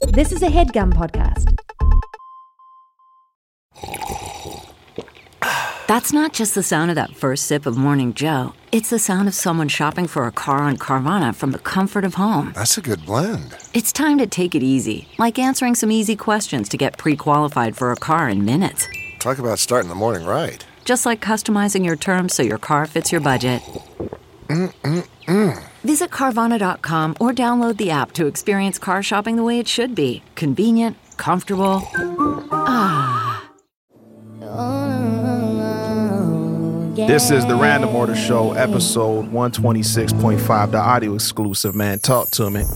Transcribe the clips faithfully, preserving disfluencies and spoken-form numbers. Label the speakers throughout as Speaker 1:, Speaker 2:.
Speaker 1: This is a HeadGum podcast.
Speaker 2: That's not just the sound of that first sip of Morning Joe. It's the sound of someone shopping for a car on Carvana from the comfort of home.
Speaker 3: That's a good blend.
Speaker 2: It's time to take it easy, like answering some easy questions to get pre-qualified for a car in minutes.
Speaker 3: Talk about starting the morning right.
Speaker 2: Just like customizing your terms so your car fits your budget.
Speaker 3: Mm-mm-mm.
Speaker 2: Visit Carvana dot com or download the app to experience car shopping the way it should be. Convenient, comfortable. Ah.
Speaker 4: This is the Random Order Show, episode one twenty-six point five, the audio exclusive, man. Talk to me.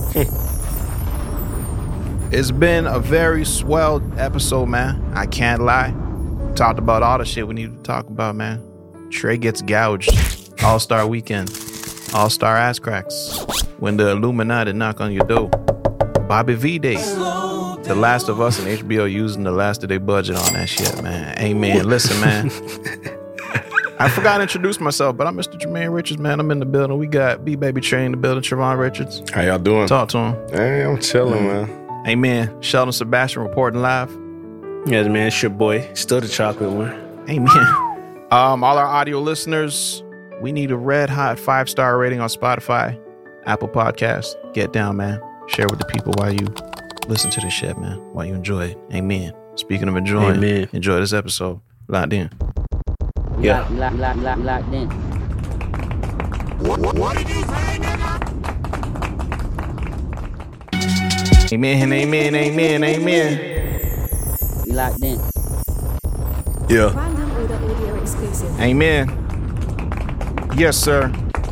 Speaker 4: It's been a very swell episode, man. I can't lie. Talked about all the shit we need to talk about, man. Trey gets gouged. All-Star Weekend. All-Star ass cracks. When the Illuminati knock on your door. Bobby V Day. The Last of Us and H B O using the last of their budget on that shit, man. Amen. Listen, man. I forgot to introduce myself, but I'm Mister Jermaine Richards, man. I'm in the building. We got B-Baby Trey in the building, Trevon Richards.
Speaker 5: How y'all doing?
Speaker 4: Talk to him.
Speaker 5: Hey, I'm chilling, man.
Speaker 4: Amen. Sheldon Sebastian reporting live.
Speaker 6: Yes, man. It's your boy. Still the chocolate one.
Speaker 4: Amen. Um, all our audio listeners, we need a red hot five-star rating on Spotify, Apple Podcasts. Get down, man. Share with the people while you listen to this shit, man. While you enjoy it. Amen. Speaking of enjoying,
Speaker 6: Amen.
Speaker 4: Enjoy this episode. Locked in.
Speaker 6: Yeah.
Speaker 7: Lock, lock, lock, locked in.
Speaker 3: What, what, what did you say, nigga?
Speaker 4: Amen, amen, amen, amen.
Speaker 7: We locked in.
Speaker 5: Yeah.
Speaker 1: Random Order audio exclusive.
Speaker 4: Amen. Yes, sir.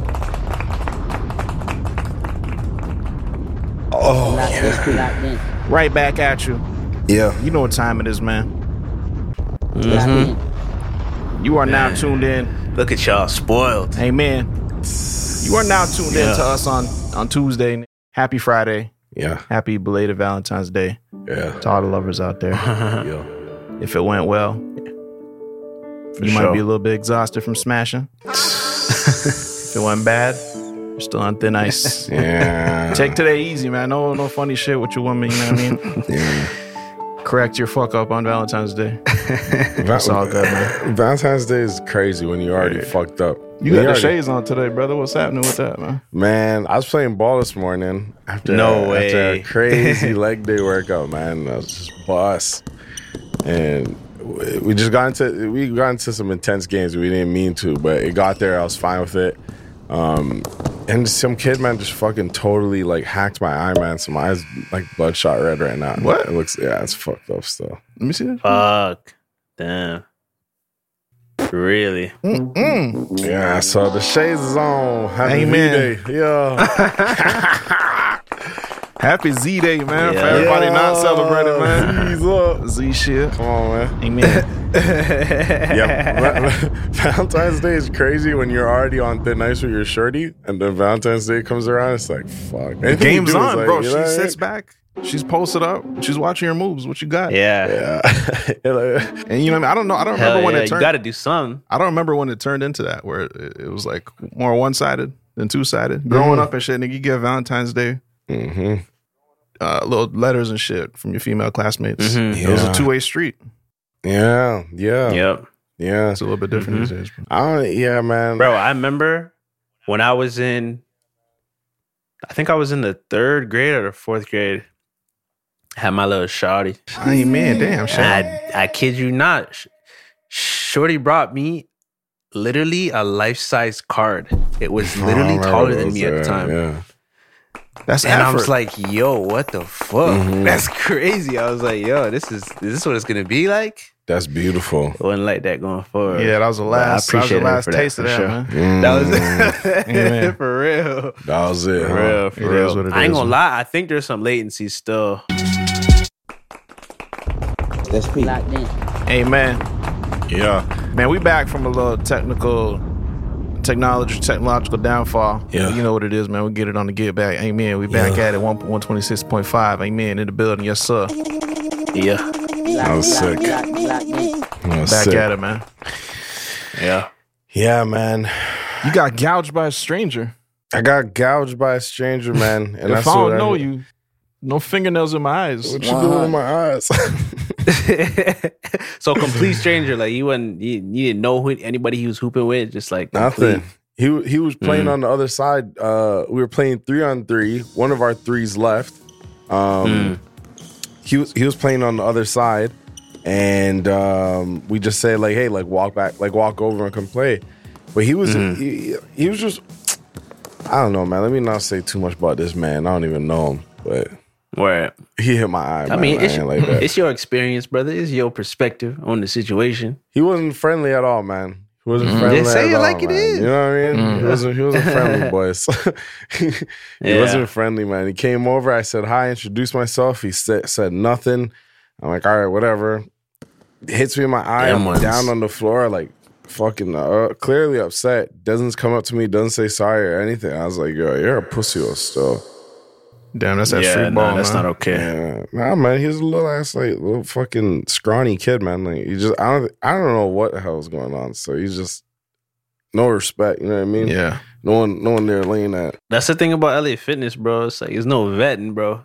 Speaker 5: Oh,
Speaker 7: Locked
Speaker 5: yeah.
Speaker 7: in. Locked in.
Speaker 4: Right back at you.
Speaker 5: Yeah.
Speaker 4: You know what time it is, man.
Speaker 7: Locked in.
Speaker 4: You are now
Speaker 6: Man.
Speaker 4: tuned in.
Speaker 6: Look at y'all spoiled.
Speaker 4: Amen. You are now tuned in
Speaker 6: Yeah.
Speaker 4: to us on, on Tuesday. Happy Friday.
Speaker 5: Yeah.
Speaker 4: Happy belated Valentine's Day
Speaker 5: Yeah.
Speaker 4: to all the lovers out there.
Speaker 5: Yeah.
Speaker 4: If it went well,
Speaker 6: For
Speaker 4: you
Speaker 6: sure.
Speaker 4: might be a little bit exhausted from smashing. If it went bad, you're still on thin ice.
Speaker 5: Yeah.
Speaker 4: Take today easy, man. No, no funny shit with your woman. You know what I mean?
Speaker 5: Yeah.
Speaker 4: Correct your fuck up on Valentine's Day. It's all good, man.
Speaker 5: Valentine's Day is crazy when you already fucked up.
Speaker 4: You
Speaker 5: When
Speaker 4: got the
Speaker 5: already-
Speaker 4: shades on today, brother. What's happening with that, man?
Speaker 5: Man, I was playing ball this morning after,
Speaker 6: No
Speaker 5: after
Speaker 6: way.
Speaker 5: a crazy leg day workout, man. I was just bust. And we just got into we got into some intense games. We didn't mean to, but it got there. I was fine with it. Um, and some kid, man, just fucking totally like hacked my eye, man. So my eyes like bloodshot red right now.
Speaker 4: What?
Speaker 5: It looks, yeah, it's fucked up still.
Speaker 4: Let me see that.
Speaker 6: Fuck. Damn. Really?
Speaker 4: Mm-mm.
Speaker 5: Yeah, so the shades is on. Happy
Speaker 4: Amen.
Speaker 5: V-Day. Yeah.
Speaker 4: Happy Z Day, man. For
Speaker 6: Yeah.
Speaker 4: everybody not
Speaker 5: Yeah.
Speaker 4: celebrating, man.
Speaker 5: Z's up.
Speaker 4: Z shit.
Speaker 5: Come on, man.
Speaker 4: Amen.
Speaker 5: Yeah, Valentine's Day is crazy when you're already on thin ice with your shorty, and then Valentine's Day comes around. It's like fuck.
Speaker 4: The
Speaker 5: Anything you
Speaker 4: game's
Speaker 5: do is
Speaker 4: on,
Speaker 5: like,
Speaker 4: bro.
Speaker 5: you
Speaker 4: She
Speaker 5: know what I
Speaker 4: sits
Speaker 5: mean?
Speaker 4: back. She's posted up. She's watching your moves. What you got?
Speaker 6: Yeah.
Speaker 5: Yeah. Yeah, like-
Speaker 4: And you know what I mean? I don't know. I don't
Speaker 6: Hell
Speaker 4: remember when
Speaker 6: yeah.
Speaker 4: it
Speaker 6: You
Speaker 4: turned.
Speaker 6: got to do something.
Speaker 4: I don't remember when it turned into that, where it, it was like more one sided than two sided. Growing
Speaker 5: Mhm.
Speaker 4: up and shit, nigga, you get Valentine's Day
Speaker 5: Mhm.
Speaker 4: uh, little letters and shit from your female classmates.
Speaker 6: Mhm.
Speaker 4: It was a
Speaker 5: Yeah.
Speaker 4: two way street.
Speaker 5: Yeah. Yeah.
Speaker 6: Yep.
Speaker 5: Yeah.
Speaker 4: It's a little bit different
Speaker 6: Mhm.
Speaker 4: these days.
Speaker 5: I don't, yeah, man.
Speaker 6: Bro, I remember when I was in, I think I was in the third grade or the fourth grade. I had my little shawty.
Speaker 4: Amen. Damn, shit.
Speaker 6: And I, I kid you not. Sh- Shorty brought me literally a life-size card. It was
Speaker 5: I
Speaker 6: literally
Speaker 5: remember
Speaker 6: taller than
Speaker 5: those,
Speaker 6: me at the
Speaker 5: yeah,
Speaker 6: time.
Speaker 5: Yeah.
Speaker 4: That's
Speaker 6: And I
Speaker 4: effort.
Speaker 6: was like, yo, what the fuck?
Speaker 5: Mhm.
Speaker 6: That's crazy. I was like, yo, this is is this what it's gonna be like?
Speaker 5: That's beautiful.
Speaker 6: It wasn't like that going forward.
Speaker 4: yeah, that was the
Speaker 6: But I
Speaker 4: last. That was the
Speaker 6: appreciate her
Speaker 4: last
Speaker 6: for that,
Speaker 4: taste of
Speaker 6: for
Speaker 4: that,
Speaker 6: sure.
Speaker 4: man.
Speaker 5: Mm.
Speaker 6: That was
Speaker 4: Amen.
Speaker 6: for real.
Speaker 5: That was it.
Speaker 6: For
Speaker 5: huh?
Speaker 6: real, for
Speaker 4: It
Speaker 6: real.
Speaker 4: is what it
Speaker 6: I ain't
Speaker 4: is,
Speaker 6: gonna
Speaker 4: man.
Speaker 6: lie, I think there's some latency still.
Speaker 7: Let's speak. Locked in.
Speaker 4: Amen.
Speaker 5: Yeah.
Speaker 4: Man, we back from a little technical, technology, technological downfall.
Speaker 5: Yeah.
Speaker 4: You know what it is, man. We get it on the get back. Amen. We back
Speaker 5: Yeah.
Speaker 4: at it. One one twenty six point five. Amen. In the building. Yes, sir.
Speaker 6: Yeah.
Speaker 5: I was sick.
Speaker 7: Locked, locked in.
Speaker 5: I was
Speaker 4: Back
Speaker 5: sick.
Speaker 4: at it, man.
Speaker 6: Yeah.
Speaker 5: Yeah, man.
Speaker 4: You got gouged by a stranger.
Speaker 5: I got gouged by a stranger, man. And
Speaker 4: if
Speaker 5: that's
Speaker 4: I
Speaker 5: what
Speaker 4: don't know you, No fingernails in my eyes.
Speaker 5: What you doing in my eyes?
Speaker 6: So complete stranger, like you wouldn't, you, you didn't know who anybody he was hooping with, just like
Speaker 5: Nothing.
Speaker 6: complete.
Speaker 5: He he was playing
Speaker 6: Mm.
Speaker 5: on the other side. Uh, we were playing three on three. One of our threes left. Um,
Speaker 6: Mm.
Speaker 5: He was he was playing on the other side, and um, we just said like, hey, like walk back, like walk over and come play. But he was
Speaker 6: Mm.
Speaker 5: he, he was just I don't know, man. Let me not say too much about this man. I don't even know him, but
Speaker 6: Where
Speaker 5: he hit my eye.
Speaker 6: I
Speaker 5: man.
Speaker 6: mean,
Speaker 5: I
Speaker 6: it's,
Speaker 5: ain't like that.
Speaker 6: it's your experience, brother. It's your perspective on the situation.
Speaker 5: He wasn't friendly at all, man. He wasn't
Speaker 6: Mm.
Speaker 5: friendly
Speaker 6: They say
Speaker 5: at
Speaker 6: it
Speaker 5: all,
Speaker 6: like it
Speaker 5: man.
Speaker 6: is.
Speaker 5: You know what I mean?
Speaker 6: Mm.
Speaker 5: He wasn't. He wasn't friendly, boys. he
Speaker 6: Yeah.
Speaker 5: wasn't friendly, man. He came over. I said hi, introduced myself. He said said nothing. I'm like, all right, whatever. Hits me in my eye.
Speaker 6: Them
Speaker 5: I'm
Speaker 6: ones.
Speaker 5: down on the floor, like fucking uh, clearly upset. Doesn't come up to me. Doesn't say sorry or anything. I was like, yo, you're a pussy still.
Speaker 4: Damn, that's that
Speaker 6: yeah,
Speaker 4: street
Speaker 6: nah,
Speaker 4: ball,
Speaker 6: that's
Speaker 4: man.
Speaker 6: not okay.
Speaker 5: Yeah, nah, man. He was a little ass, like little fucking scrawny kid, man. Like he just, I don't, I don't know what the hell was going on. So he's just no respect. You know what I mean?
Speaker 4: Yeah.
Speaker 5: No one, no one there laying that.
Speaker 6: That's the thing about L A Fitness, bro. It's like there's no vetting, bro.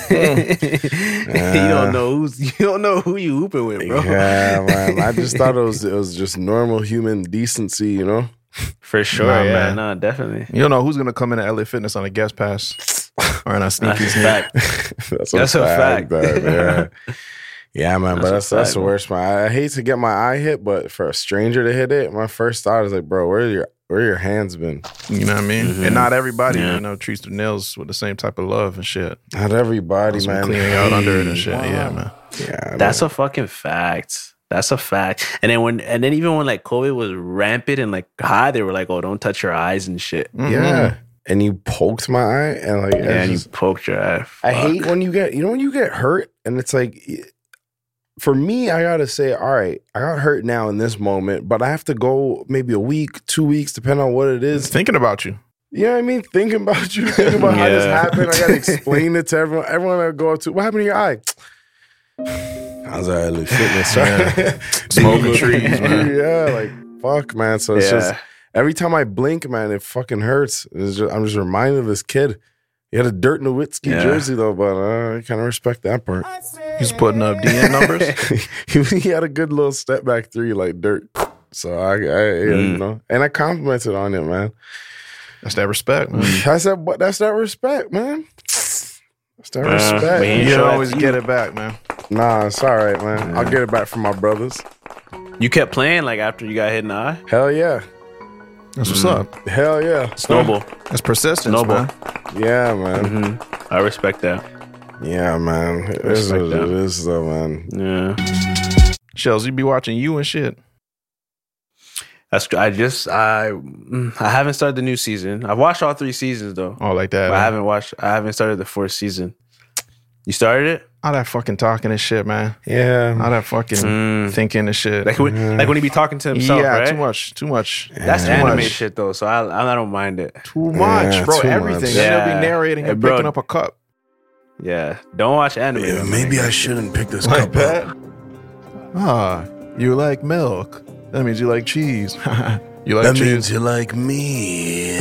Speaker 5: Mm.
Speaker 6: You don't know who's you don't know who you hooping with, bro.
Speaker 5: Yeah, man. I just thought it was, it was just normal human decency, you know?
Speaker 6: For sure,
Speaker 4: Nah,
Speaker 6: yeah,
Speaker 4: man.
Speaker 6: no, definitely.
Speaker 4: You don't know who's gonna come into L A Fitness on a guest pass or on a sneaky
Speaker 6: That's a
Speaker 4: sneak.
Speaker 6: fact.
Speaker 5: That's,
Speaker 6: That's a fact.
Speaker 5: dog, yeah. Yeah, man, but
Speaker 6: That's
Speaker 5: that's
Speaker 6: a
Speaker 5: that's
Speaker 6: fact,
Speaker 5: the
Speaker 6: man.
Speaker 5: worst, man. I, I hate to get my eye hit, but for a stranger to hit it, my first thought is like, bro, where are your where your hands been?
Speaker 4: You know what I mean?
Speaker 6: Mhm.
Speaker 4: And not everybody,
Speaker 6: Yeah.
Speaker 4: you know, treats their nails with the same type of love and shit.
Speaker 5: Not everybody,
Speaker 4: Some
Speaker 5: man.
Speaker 4: cleaning out under it and shit. Yeah, man.
Speaker 5: Yeah,
Speaker 6: That's a fucking fact. That's a fact. And then when and then even when like COVID was rampant and like high, they were like, "Oh, don't touch your eyes and shit."
Speaker 4: Mhm.
Speaker 5: yeah. And you poked my eye, and like,
Speaker 6: Yeah,
Speaker 5: I,
Speaker 6: and you
Speaker 5: just-
Speaker 6: poked your eye.
Speaker 5: I
Speaker 6: Fuck.
Speaker 5: hate when you get, you know, when you get hurt, and it's like, for me, I gotta say, all right, I got hurt now in this moment, but I have to go maybe a week, two weeks, depending on what it is.
Speaker 4: Thinking about you.
Speaker 5: You know what I mean? Thinking about you, thinking about how this
Speaker 6: Yeah.
Speaker 5: happened. I gotta explain it to everyone. Everyone I go up to, what happened to your eye? I was at L A Fitness, right?
Speaker 4: Smoking trees, man.
Speaker 5: Yeah, like fuck, man. So it's
Speaker 6: Yeah.
Speaker 5: just every time I blink, man, it fucking hurts. It's just, I'm just reminded of this kid. He had a Dirk Nowitzki
Speaker 6: Yeah.
Speaker 5: jersey though, but uh, I kind of respect that part.
Speaker 4: He's putting up D N numbers.
Speaker 5: he, he had a good little step back three like Dirk. So I, I yeah, you
Speaker 6: Mm.
Speaker 5: know, and I complimented on it, man.
Speaker 4: That's that respect, man.
Speaker 5: I said, but that's that respect, man. That's that
Speaker 6: Uh,
Speaker 5: respect.
Speaker 6: we ain't
Speaker 4: You
Speaker 6: sure
Speaker 4: don't
Speaker 6: that's
Speaker 4: always
Speaker 6: you.
Speaker 4: get it back, man.
Speaker 5: Nah, it's all right, man. I'll get it back from my brothers.
Speaker 6: You kept playing like after you got hit in the eye.
Speaker 5: Hell yeah.
Speaker 4: That's what's up.
Speaker 5: Hell yeah.
Speaker 6: Snowball.
Speaker 4: That's persistence,
Speaker 6: Snowball.
Speaker 4: man.
Speaker 5: Yeah, man.
Speaker 6: Mm-hmm. I respect that.
Speaker 5: Yeah, man. It is
Speaker 6: Respect
Speaker 5: what
Speaker 6: that.
Speaker 5: it is, though, man.
Speaker 6: Yeah.
Speaker 4: Shells, you be watching you and shit.
Speaker 6: That's I just I mm, I haven't started the new season. I've watched all three seasons though.
Speaker 4: Oh, like that.
Speaker 6: But I
Speaker 4: huh?
Speaker 6: haven't watched I haven't started the fourth season. You started it?
Speaker 4: All that fucking talking and shit, man.
Speaker 5: Yeah.
Speaker 4: All that fucking
Speaker 6: Mm.
Speaker 4: thinking and shit.
Speaker 6: Like when, like when he be talking to himself,
Speaker 4: yeah,
Speaker 6: right?
Speaker 4: too much. Too much.
Speaker 6: That's
Speaker 4: too
Speaker 6: anime
Speaker 4: much.
Speaker 6: shit though, so I I don't mind it.
Speaker 4: Too much,
Speaker 5: Yeah,
Speaker 4: bro.
Speaker 5: too
Speaker 4: Everything.
Speaker 5: much.
Speaker 4: Then they'll
Speaker 6: Yeah.
Speaker 4: be narrating
Speaker 6: Hey,
Speaker 4: and
Speaker 6: bro.
Speaker 4: picking up a cup.
Speaker 6: Yeah, don't watch anime.
Speaker 5: Yeah,
Speaker 6: man.
Speaker 5: maybe I shouldn't pick this
Speaker 4: Like
Speaker 5: cup
Speaker 4: that.
Speaker 5: up.
Speaker 4: Ah, you like milk. That means you like cheese. You like
Speaker 5: That
Speaker 4: cheese.
Speaker 5: means you like me.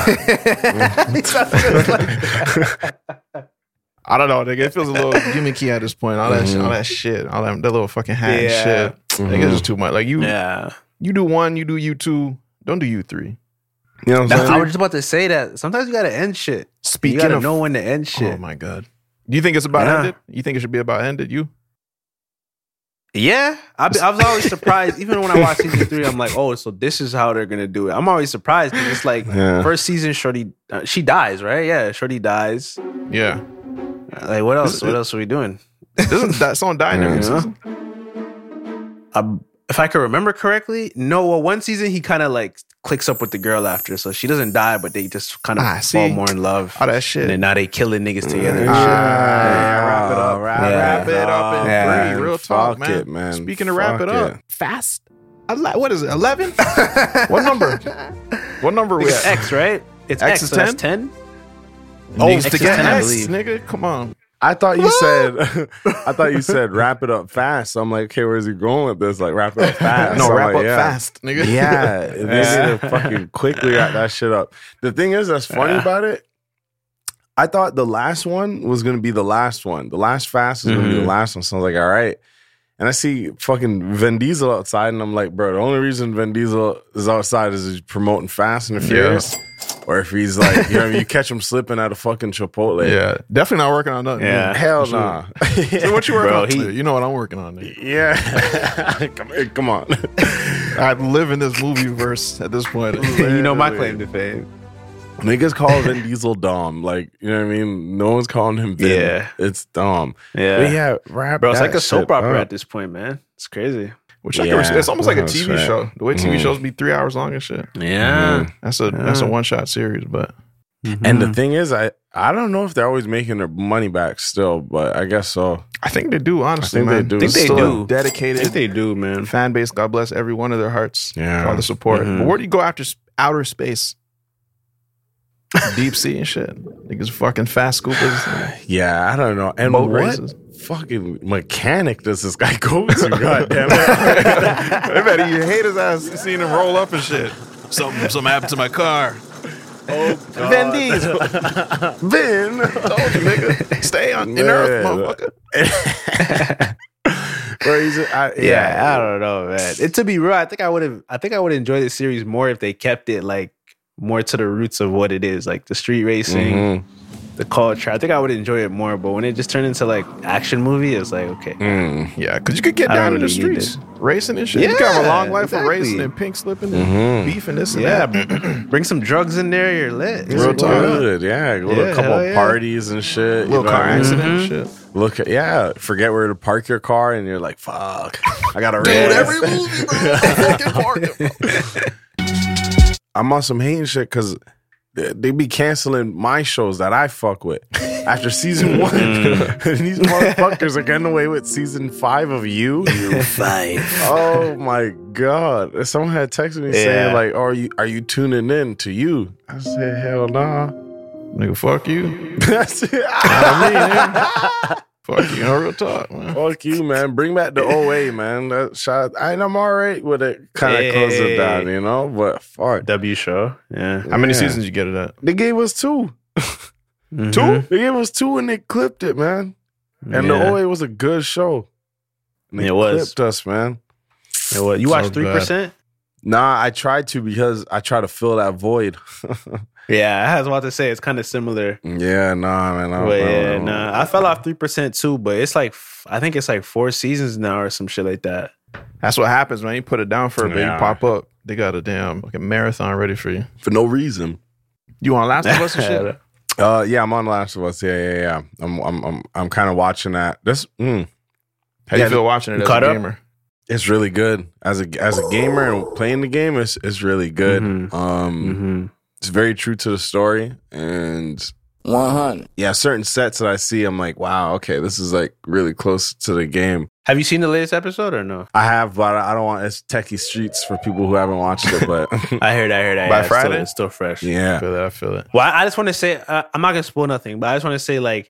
Speaker 4: I don't know, nigga. It feels a little gimmicky at this point. All that, shit, all that shit, all that, that little fucking hand
Speaker 6: Yeah.
Speaker 4: shit. Nigga, it's just too much. Like you,
Speaker 6: Yeah.
Speaker 4: you do one, you do you two. Don't do you three.
Speaker 5: You know what I'm
Speaker 6: That's, I
Speaker 5: saying?
Speaker 6: was just about to say that. Sometimes you gotta end shit.
Speaker 4: Speaking
Speaker 6: you gotta
Speaker 4: of-
Speaker 6: know when to end shit.
Speaker 4: Oh my god. Do you think it's about
Speaker 6: Yeah.
Speaker 4: ended? You think it should be about ended? You?
Speaker 6: Yeah, I, be, I was always surprised. Even when I watched season three, I'm like, oh, so this is how they're gonna do it. I'm always surprised because it's like
Speaker 5: Yeah.
Speaker 6: first season, Shorty, uh, she dies, right? Yeah, Shorty dies.
Speaker 4: Yeah.
Speaker 6: Like, what else?
Speaker 4: Is
Speaker 6: What
Speaker 4: it-
Speaker 6: else are we doing?
Speaker 4: Doesn't that someone die in every
Speaker 6: Yeah.
Speaker 4: season?
Speaker 6: Um, if I can remember correctly, no. Well, one season he kind of like clicks up with the girl after, so she doesn't die, but they just kind of
Speaker 4: Ah,
Speaker 6: fall
Speaker 4: see?
Speaker 6: more in love.
Speaker 4: All that shit.
Speaker 6: And then now they killing niggas together. and
Speaker 4: Ah,
Speaker 6: shit.
Speaker 4: yeah, wrap it up. Wrap,
Speaker 6: Yeah.
Speaker 4: wrap it up in
Speaker 5: Yeah.
Speaker 4: three. Real talk,
Speaker 5: Fuck
Speaker 4: man.
Speaker 5: it, man.
Speaker 4: Speaking of wrap
Speaker 5: Fuck
Speaker 4: it up,
Speaker 5: it.
Speaker 4: fast. Ele- What is it? Eleven? What number? What number we
Speaker 6: It's
Speaker 4: at?
Speaker 6: X, right? It's
Speaker 4: X
Speaker 6: X,
Speaker 4: is
Speaker 6: so that's
Speaker 4: ten?
Speaker 6: ten.
Speaker 4: Oh,
Speaker 6: X
Speaker 4: to
Speaker 6: is
Speaker 4: get
Speaker 6: ten, I
Speaker 4: X,
Speaker 6: believe.
Speaker 4: nigga. Come on.
Speaker 5: I thought you said, I thought you said wrap it up fast. So I'm like, okay, where's he going with this? Like, wrap it up fast.
Speaker 4: No,
Speaker 5: So I'm
Speaker 4: wrap
Speaker 5: like,
Speaker 4: up
Speaker 5: yeah.
Speaker 4: fast, nigga.
Speaker 5: Yeah, they need to fucking quickly wrap that shit up. The thing is, that's funny
Speaker 6: Yeah.
Speaker 5: about it. I thought the last one was gonna be the last one. The last Fast was gonna be the last one. So I was like, all right. And I see fucking Vin Diesel outside, and I'm like, bro, the only reason Vin Diesel is outside is he's promoting Fast and the Furious. Yeah. Or if he's like, you know, you catch him slipping at a fucking Chipotle.
Speaker 4: Yeah, definitely not working on nothing.
Speaker 6: Yeah,
Speaker 5: hell no. Nah.
Speaker 4: So what you working
Speaker 6: bro,
Speaker 4: on?
Speaker 6: He,
Speaker 4: you know what I'm working on. Dude.
Speaker 5: Yeah, come, come on.
Speaker 4: I live in this movie verse at this point.
Speaker 6: You know my claim to fame.
Speaker 5: Niggas call Vin Diesel Dom. Like, you know what I mean? No one's calling him Vin.
Speaker 6: Yeah.
Speaker 5: It's Dom.
Speaker 6: Yeah.
Speaker 5: But yeah, rap.
Speaker 6: Bro, it's like a soap
Speaker 5: shit,
Speaker 6: opera
Speaker 5: huh?
Speaker 6: at this point, man. It's crazy.
Speaker 4: Which I
Speaker 5: Yeah,
Speaker 4: can respect. It's almost like a
Speaker 5: that's
Speaker 4: T V
Speaker 5: right.
Speaker 4: show. The way T V
Speaker 5: Mhm.
Speaker 4: shows be three hours long and shit.
Speaker 6: Yeah.
Speaker 5: Mhm.
Speaker 4: That's a that's a one shot series, but
Speaker 5: And the thing is, I, I don't know if they're always making their money back still, but I guess so.
Speaker 4: I think they do. Honestly,
Speaker 5: I think
Speaker 4: man.
Speaker 5: they do.
Speaker 6: I think they
Speaker 4: Still
Speaker 6: do.
Speaker 4: a dedicated
Speaker 6: I think they do, man.
Speaker 4: fan base. God bless every one of their hearts
Speaker 5: Yeah.
Speaker 4: for all the support.
Speaker 6: Mhm.
Speaker 4: But where do you go after s- outer space? Deep sea and shit. Niggas fucking fast scoopers.
Speaker 5: Yeah, I don't know. And
Speaker 4: Boat
Speaker 5: what
Speaker 4: races.
Speaker 5: fucking mechanic does this guy go to? God damn it.
Speaker 4: I bet you hate his ass seeing him roll up and shit. Something, something happened to my car.
Speaker 5: Oh, God.
Speaker 4: Vin Diesel.
Speaker 5: Vin.
Speaker 4: Told you, nigga. Stay on in Earth, motherfucker.
Speaker 5: Bro, he's a- I-
Speaker 6: Yeah, I don't know, man. It, to be real, I think I would have. I think I would enjoy this series more if they kept it like more to the roots of what it is, like the street racing,
Speaker 5: Mhm.
Speaker 6: the culture. I think I would enjoy it more. But when it just turned into like action movie, it's like okay,
Speaker 5: Mm.
Speaker 4: Yeah, because you could get
Speaker 6: I don't
Speaker 4: down in the
Speaker 6: really need
Speaker 4: streets, racing and shit. you
Speaker 6: Yeah,
Speaker 4: can have a long life
Speaker 6: exactly.
Speaker 4: of racing and pink slipping
Speaker 5: Mhm.
Speaker 4: and beef and this and
Speaker 6: yeah,
Speaker 4: that.
Speaker 6: bring some drugs in there, you're lit.
Speaker 5: Real
Speaker 4: talk.
Speaker 5: good, yeah. Go to
Speaker 6: Yeah,
Speaker 5: a couple
Speaker 6: hell
Speaker 5: of
Speaker 6: yeah.
Speaker 5: parties and shit. you
Speaker 4: Little
Speaker 5: know
Speaker 4: car
Speaker 5: what I mean?
Speaker 4: accident and
Speaker 6: Mhm.
Speaker 4: shit.
Speaker 5: Look at yeah, forget where to park your car, and you're like, "Fuck, I gotta race."
Speaker 4: movie, bro. Fucking park it, bro.
Speaker 5: I'm on some hating shit because they, they be canceling my shows that I fuck with after season one. And these motherfuckers are getting away with season five of You.
Speaker 6: Five.
Speaker 5: Oh my god! Someone had texted me
Speaker 6: Yeah.
Speaker 5: saying like, "Are you are you tuning in to You?" I said, "Hell nah."
Speaker 4: Nigga, fuck you.
Speaker 5: That's it.
Speaker 4: I mean, man. Fuck you. No real talk, man.
Speaker 5: Fuck you, man. Bring back the O A, man. That shot. I I'm all right with it. Kind of
Speaker 6: Hey.
Speaker 5: close it down, you know. But fuck,
Speaker 6: W show. Yeah.
Speaker 4: How many
Speaker 5: Yeah.
Speaker 4: seasons you get of that?
Speaker 5: they gave us two.
Speaker 6: Mhm.
Speaker 5: Two? They gave us two and they clipped it, man. And
Speaker 6: Yeah.
Speaker 5: the O A was a good show. And they
Speaker 6: It was.
Speaker 5: clipped us, man.
Speaker 6: It was. You
Speaker 4: So
Speaker 6: watched three
Speaker 4: bad.
Speaker 6: percent?
Speaker 5: Nah, I tried to because I try to fill that void.
Speaker 6: Yeah, I was about to say it's kind of similar.
Speaker 5: yeah, nah, man. I,
Speaker 6: But
Speaker 5: I-
Speaker 6: yeah,
Speaker 5: I-
Speaker 6: nah, I fell off three percent too. But it's like I think it's like four seasons now or some shit like that.
Speaker 4: That's what happens, man. You put it down for a bit,
Speaker 5: Yeah.
Speaker 4: you pop up. They got a damn like a marathon ready for you.
Speaker 5: for no reason.
Speaker 4: You on Last of Us and shit?
Speaker 5: Uh, yeah, I'm on Last of Us. Yeah, yeah, yeah. I'm, I'm, I'm, I'm kind of watching that. This, mm,
Speaker 4: How do
Speaker 5: Yeah,
Speaker 4: you feel watching it as
Speaker 6: caught
Speaker 4: a
Speaker 6: up?
Speaker 4: gamer?
Speaker 5: it's really good as a as a gamer and playing the game. It's it's really good.
Speaker 6: Mhm.
Speaker 5: Um,
Speaker 6: Mm-hmm.
Speaker 5: it's very true to the story, and
Speaker 7: one hundred.
Speaker 5: yeah, certain sets that I see, I'm like, wow, okay, this is like really close to the game.
Speaker 6: Have you seen the latest episode or no?
Speaker 5: I have, but I don't want it's techie streets for people who haven't watched it. But
Speaker 6: I heard, I heard, I
Speaker 4: By
Speaker 6: heard. It's still-
Speaker 4: Friday?
Speaker 6: it's still fresh.
Speaker 4: I
Speaker 5: yeah,
Speaker 4: feel it. I feel it.
Speaker 6: Well, I, I just want to say uh, I'm not gonna spoil nothing, but I just want to say like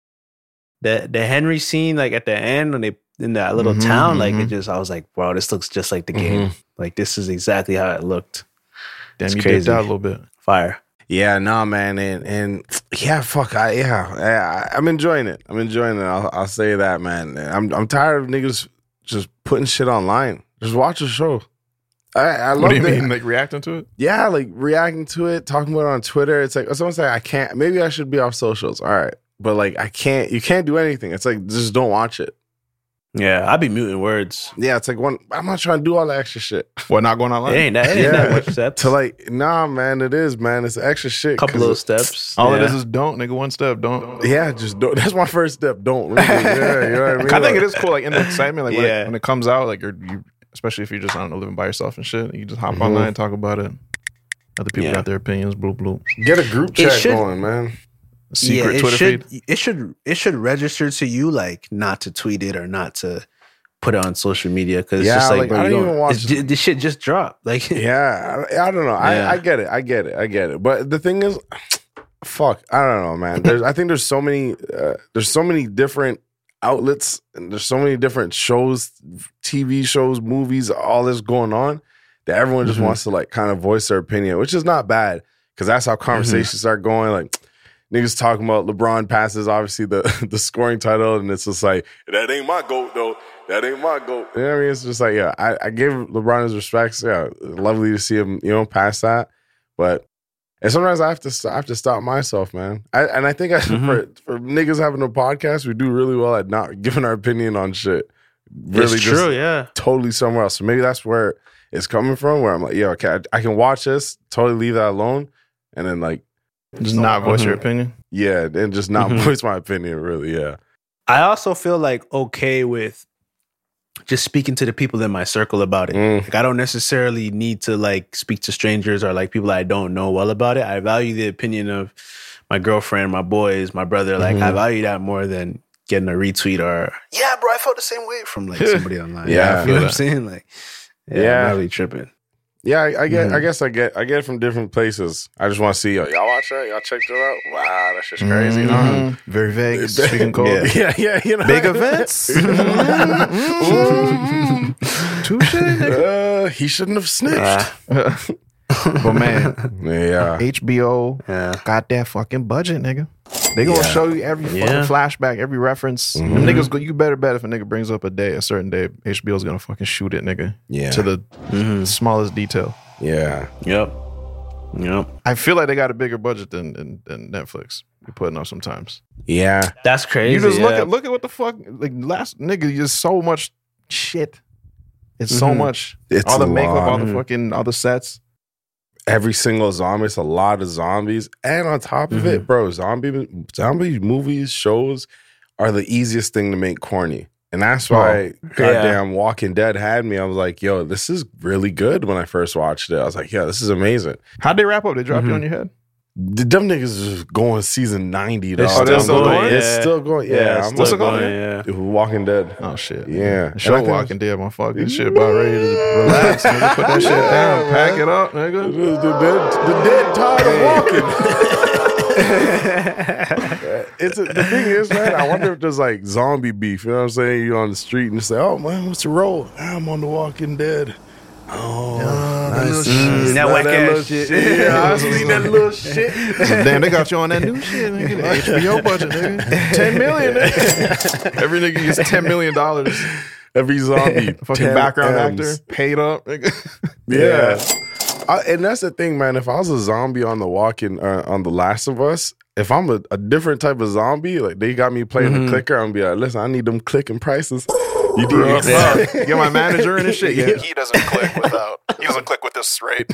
Speaker 6: the the Henry scene, like at the end when they in that little
Speaker 4: Mhm,
Speaker 6: town, like it
Speaker 4: mhm.
Speaker 6: just I was like, wow, this looks just like the game. Like this is exactly how it looked.
Speaker 4: Damn,
Speaker 6: It's
Speaker 4: you
Speaker 6: crazy.
Speaker 4: dipped out a little bit.
Speaker 6: Fire.
Speaker 5: yeah, nah, man, and and yeah, fuck, I yeah, yeah, I'm enjoying it. I'm enjoying it. I'll, I'll say that, man. I'm I'm tired of niggas just putting shit online. Just watch the show. I I love
Speaker 4: What do you
Speaker 5: it.
Speaker 4: mean? Like reacting to it?
Speaker 5: Yeah, like reacting to it, talking about it on Twitter. It's like someone say I can't. Maybe I should be off socials. All right, but like I can't. You can't do anything. It's like just don't watch it.
Speaker 6: Yeah, I'd be muting words.
Speaker 5: Yeah, it's like one. I'm not trying to do all the extra shit.
Speaker 4: What, not going online?
Speaker 6: It ain't that, it ain't that much steps.
Speaker 5: To like, nah, man, it is, man. It's extra shit.
Speaker 6: couple
Speaker 5: 'cause
Speaker 6: little
Speaker 5: it-
Speaker 6: steps.
Speaker 4: All
Speaker 6: yeah.
Speaker 4: it is is don't, nigga. One step, don't.
Speaker 5: Yeah, just don't. That's my first step. Don't. Really. Yeah, you know what I mean.
Speaker 4: I think it
Speaker 5: Like,
Speaker 4: is cool, like in the excitement, like when,
Speaker 6: Yeah.
Speaker 4: it, when it comes out, like you're, you, especially if you're just I don't know living by yourself and shit, you just hop
Speaker 5: Mhm.
Speaker 4: online and talk about it. Other people
Speaker 6: Yeah.
Speaker 4: got their opinions, bloop bloop.
Speaker 5: Get a group
Speaker 6: It
Speaker 5: chat
Speaker 6: should-
Speaker 5: going, man.
Speaker 4: Secret
Speaker 6: yeah, it
Speaker 4: Twitter
Speaker 6: should,
Speaker 4: feed.
Speaker 6: It should it should register to you like not to tweet it or not to put it on social media because
Speaker 5: Yeah,
Speaker 6: it's just like,
Speaker 5: like,
Speaker 6: bro,
Speaker 5: I
Speaker 6: you
Speaker 5: don't
Speaker 6: don't,
Speaker 5: even watch-
Speaker 6: it's ju- this shit just dropped. Like
Speaker 5: Yeah, I, I don't know.
Speaker 6: Yeah.
Speaker 5: I, I get it. I get it. I get it. But the thing is, fuck, I don't know, man. There's, I think there's so many, uh, there's so many different outlets, and there's so many different shows, T V shows, movies, all this going on that everyone just
Speaker 6: Mhm.
Speaker 5: wants to like kind of voice their opinion, which is not bad because that's how conversations start going. Like, niggas talking about LeBron passes, obviously the the scoring title, and it's just like, that ain't my GOAT though. That ain't my GOAT. You know what I mean? It's just like, yeah, I, I give LeBron his respects. Yeah, lovely to see him, you know, pass that. But and sometimes I have to I have to stop myself, man. I, and I think I,
Speaker 6: Mm-hmm.
Speaker 5: for for niggas having a podcast, we do really well at not giving our opinion on shit. Really,
Speaker 6: it's
Speaker 5: just
Speaker 6: true, yeah.
Speaker 5: totally somewhere else. So maybe that's where it's coming from. Where I'm like, yeah, okay, I, I can watch this, totally leave that alone, and then like,
Speaker 4: Just not voice your opinion.
Speaker 5: yeah, and just not
Speaker 6: Mhm.
Speaker 5: voice my opinion. Really, yeah.
Speaker 6: I also feel like okay with just speaking to the people in my circle about it.
Speaker 5: Mm.
Speaker 6: Like I don't necessarily need to like speak to strangers or like people I don't know well about it. I value the opinion of my girlfriend, my boys, my brother. Like I value that more than getting a retweet or yeah, bro, I felt the same way from like somebody online.
Speaker 5: Yeah, I
Speaker 6: you
Speaker 5: feel
Speaker 6: know what I'm
Speaker 5: that.
Speaker 6: saying? Like, yeah,
Speaker 5: Yeah.
Speaker 6: I'm really tripping.
Speaker 5: Yeah, I, I get.
Speaker 6: Mhm.
Speaker 5: I guess I get. I get it from different places. I just want to see yo, y'all watch that. Y'all check that out. Wow, that's just crazy. you know?
Speaker 4: Mhm. Very vague. Speaking cold.
Speaker 5: Yeah, yeah, yeah. You know,
Speaker 4: Big events. Touche.
Speaker 5: Uh, he shouldn't have snitched.
Speaker 4: But man,
Speaker 5: yeah,
Speaker 4: H B O
Speaker 6: Yeah.
Speaker 4: got that fucking budget, nigga. They gonna
Speaker 5: Yeah.
Speaker 4: show you every fucking
Speaker 6: Yeah.
Speaker 4: flashback, every reference. Them niggas, go, you better bet if a nigga brings up a day, a certain day, H B O's gonna fucking shoot it, nigga.
Speaker 5: Yeah.
Speaker 4: To the
Speaker 6: Mm-hmm.
Speaker 4: smallest detail.
Speaker 5: yeah.
Speaker 6: Yep. Yep.
Speaker 4: I feel like they got a bigger budget than than, than Netflix be putting up sometimes.
Speaker 5: Yeah.
Speaker 6: That's crazy.
Speaker 4: You just look
Speaker 6: yeah.
Speaker 4: at look at what the fuck like last nigga. Just so much shit. It's so
Speaker 6: Mhm.
Speaker 4: much.
Speaker 5: It's
Speaker 4: all the
Speaker 5: a
Speaker 4: makeup,
Speaker 5: lot.
Speaker 4: all the fucking, all the sets.
Speaker 5: Every single zombie, it's a lot of zombies. And on top of it, bro, zombie zombie movies, shows are the easiest thing to make corny. And that's why goddamn Walking Dead had me. I was like, yo, this is really good when I first watched it. I was like, yeah, this is amazing.
Speaker 4: How'd they wrap up? They dropped you on your head?
Speaker 5: The dumb niggas is just going season ninety, dog.
Speaker 6: It's
Speaker 4: they're still going?
Speaker 5: It's
Speaker 6: Yeah.
Speaker 5: still going. Yeah.
Speaker 6: Yeah, it's
Speaker 5: I'm
Speaker 6: still
Speaker 4: What's it called
Speaker 6: going,
Speaker 4: again?
Speaker 6: yeah.
Speaker 5: Walking Dead.
Speaker 4: Oh shit.
Speaker 5: Yeah.
Speaker 4: Show
Speaker 5: And I
Speaker 4: Walking Dead, motherfucker. This shit about ready to relax. Nigga. Put that shit down.
Speaker 5: Yeah,
Speaker 4: Pack
Speaker 5: man.
Speaker 4: it up,
Speaker 5: The,
Speaker 4: nigga.
Speaker 5: the, dead, the dead tired of walking. It's a, the thing is, man, I wonder if there's like zombie beef. You know what I'm saying? You're on the street and you say, "Oh man, what's the role? I'm on The Walking Dead." Oh, nice.
Speaker 6: Mm, that
Speaker 5: Nah,
Speaker 6: whack
Speaker 5: little
Speaker 6: ass shit.
Speaker 5: Yeah, I seen that little shit.
Speaker 4: Damn, they got you on that new shit, nigga. The H B O budget, nigga. ten million, nigga. Every nigga gets ten million dollars.
Speaker 5: Every zombie,
Speaker 4: Fucking
Speaker 5: ten
Speaker 4: background
Speaker 5: M's.
Speaker 4: actor, paid up, nigga.
Speaker 5: Yeah, I, and that's the thing, man. If I was a zombie on the Walking, uh, on The Last of Us, if I'm a, a different type of zombie, like they got me playing the clicker, I'm gonna be like, listen, I need them clicking prices. You do
Speaker 4: Yeah.
Speaker 5: it.
Speaker 4: Get my manager in and shit. Yeah,
Speaker 5: Yeah.
Speaker 4: he doesn't click without. He doesn't click with this straight.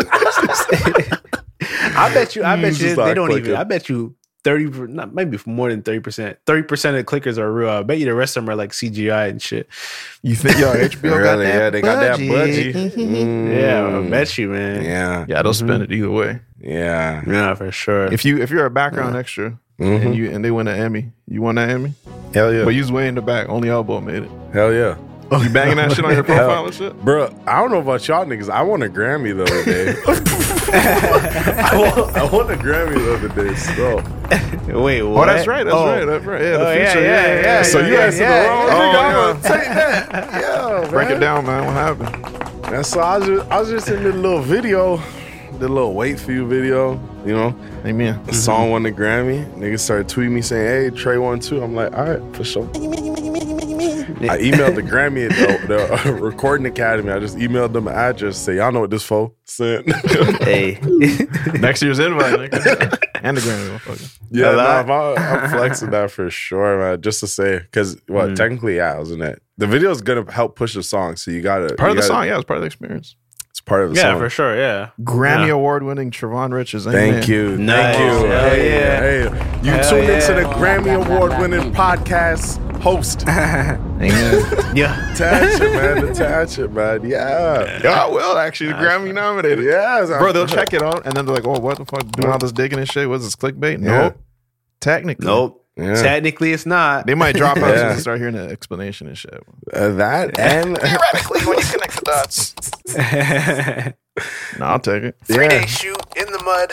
Speaker 6: I bet you. I bet
Speaker 5: Mm,
Speaker 6: you.
Speaker 5: just
Speaker 6: They
Speaker 5: not
Speaker 6: don't even.
Speaker 5: clicking.
Speaker 6: I bet you thirty. Not maybe more than thirty percent. Thirty percent of the clickers are real. I bet you the rest of them are like C G I and shit.
Speaker 4: You think yo H B O got
Speaker 5: Really?
Speaker 4: that?
Speaker 5: Yeah, they got that
Speaker 4: budget.
Speaker 5: budget. Mm.
Speaker 6: Yeah, I bet you, man.
Speaker 5: Yeah,
Speaker 4: Yeah, they'll spend it either way.
Speaker 5: yeah.
Speaker 6: Yeah, for sure.
Speaker 4: If you if you're a background extra
Speaker 5: Mhm.
Speaker 4: and you and they win an Emmy, you won that Emmy,
Speaker 5: Hell yeah,
Speaker 4: but you was way in the back. Only Elbow made it.
Speaker 5: hell yeah.
Speaker 4: You banging that shit on your profile and shit.
Speaker 5: Bro, I don't know about y'all niggas. I won a Grammy the other day. I, won, I won a Grammy the other day. So,
Speaker 6: Wait, what?
Speaker 4: Oh, that's right. That's
Speaker 6: Oh.
Speaker 4: right. That's right. Yeah, the
Speaker 6: Oh, yeah,
Speaker 4: future.
Speaker 6: yeah, yeah,
Speaker 5: so
Speaker 6: yeah,
Speaker 5: you
Speaker 6: yeah,
Speaker 5: answered
Speaker 6: yeah.
Speaker 5: the wrong
Speaker 4: Oh,
Speaker 5: nigga. I'm
Speaker 4: yeah.
Speaker 5: gonna take that. Yo, man.
Speaker 4: Break it down, man. What happened?
Speaker 5: And so I was just, I was just in the little video, the little wait for you video, you know.
Speaker 4: Amen.
Speaker 5: The song won the Grammy. Niggas started tweeting me saying, "Hey, Trey won too." I'm like, all right, for sure. I emailed the Grammy, the, the uh, Recording Academy. I just emailed them an address. Say, y'all know what this for? Sent.
Speaker 6: Hey.
Speaker 4: Next year's invite, nigga. And the Grammy, motherfucker.
Speaker 5: Yeah,
Speaker 6: A
Speaker 5: no,
Speaker 6: lot.
Speaker 5: I'm, I'm flexing that for sure, man. Just to say, because well,
Speaker 6: Mm.
Speaker 5: technically, yeah, I was in it. The video is gonna help push the song, so you gotta
Speaker 4: Part
Speaker 5: you
Speaker 4: of the
Speaker 5: gotta-
Speaker 4: song, yeah, it's part of the experience.
Speaker 5: It's part of the
Speaker 6: Yeah,
Speaker 5: song.
Speaker 6: for sure. Yeah.
Speaker 4: Grammy
Speaker 6: Yeah.
Speaker 4: award winning Trevon Riches.
Speaker 5: Thank you,
Speaker 6: Nice.
Speaker 5: thank you.
Speaker 6: Hell
Speaker 5: Hey,
Speaker 6: yeah.
Speaker 5: hey, you
Speaker 6: Hell
Speaker 5: tuned into
Speaker 6: yeah.
Speaker 5: the Grammy award winning podcast host.
Speaker 4: Amen.
Speaker 6: Yeah.
Speaker 5: Attach it, man. Attach it, man. Yeah.
Speaker 4: Yeah, well, actually, the Grammy nominated.
Speaker 5: Yeah,
Speaker 4: Bro, they'll check it out, and then they're like, "Oh, what the fuck? Doing all this digging and shit? What's this clickbait?"
Speaker 5: Yeah.
Speaker 4: Nope. Technically,
Speaker 6: Nope.
Speaker 5: Yeah.
Speaker 6: Technically, it's not.
Speaker 4: They might drop out
Speaker 5: Yeah.
Speaker 4: and start hearing the explanation and shit.
Speaker 5: Uh, that and
Speaker 4: Theoretically, when you connect the dots, no, I'll take it.
Speaker 5: yeah.
Speaker 4: shoot in the mud.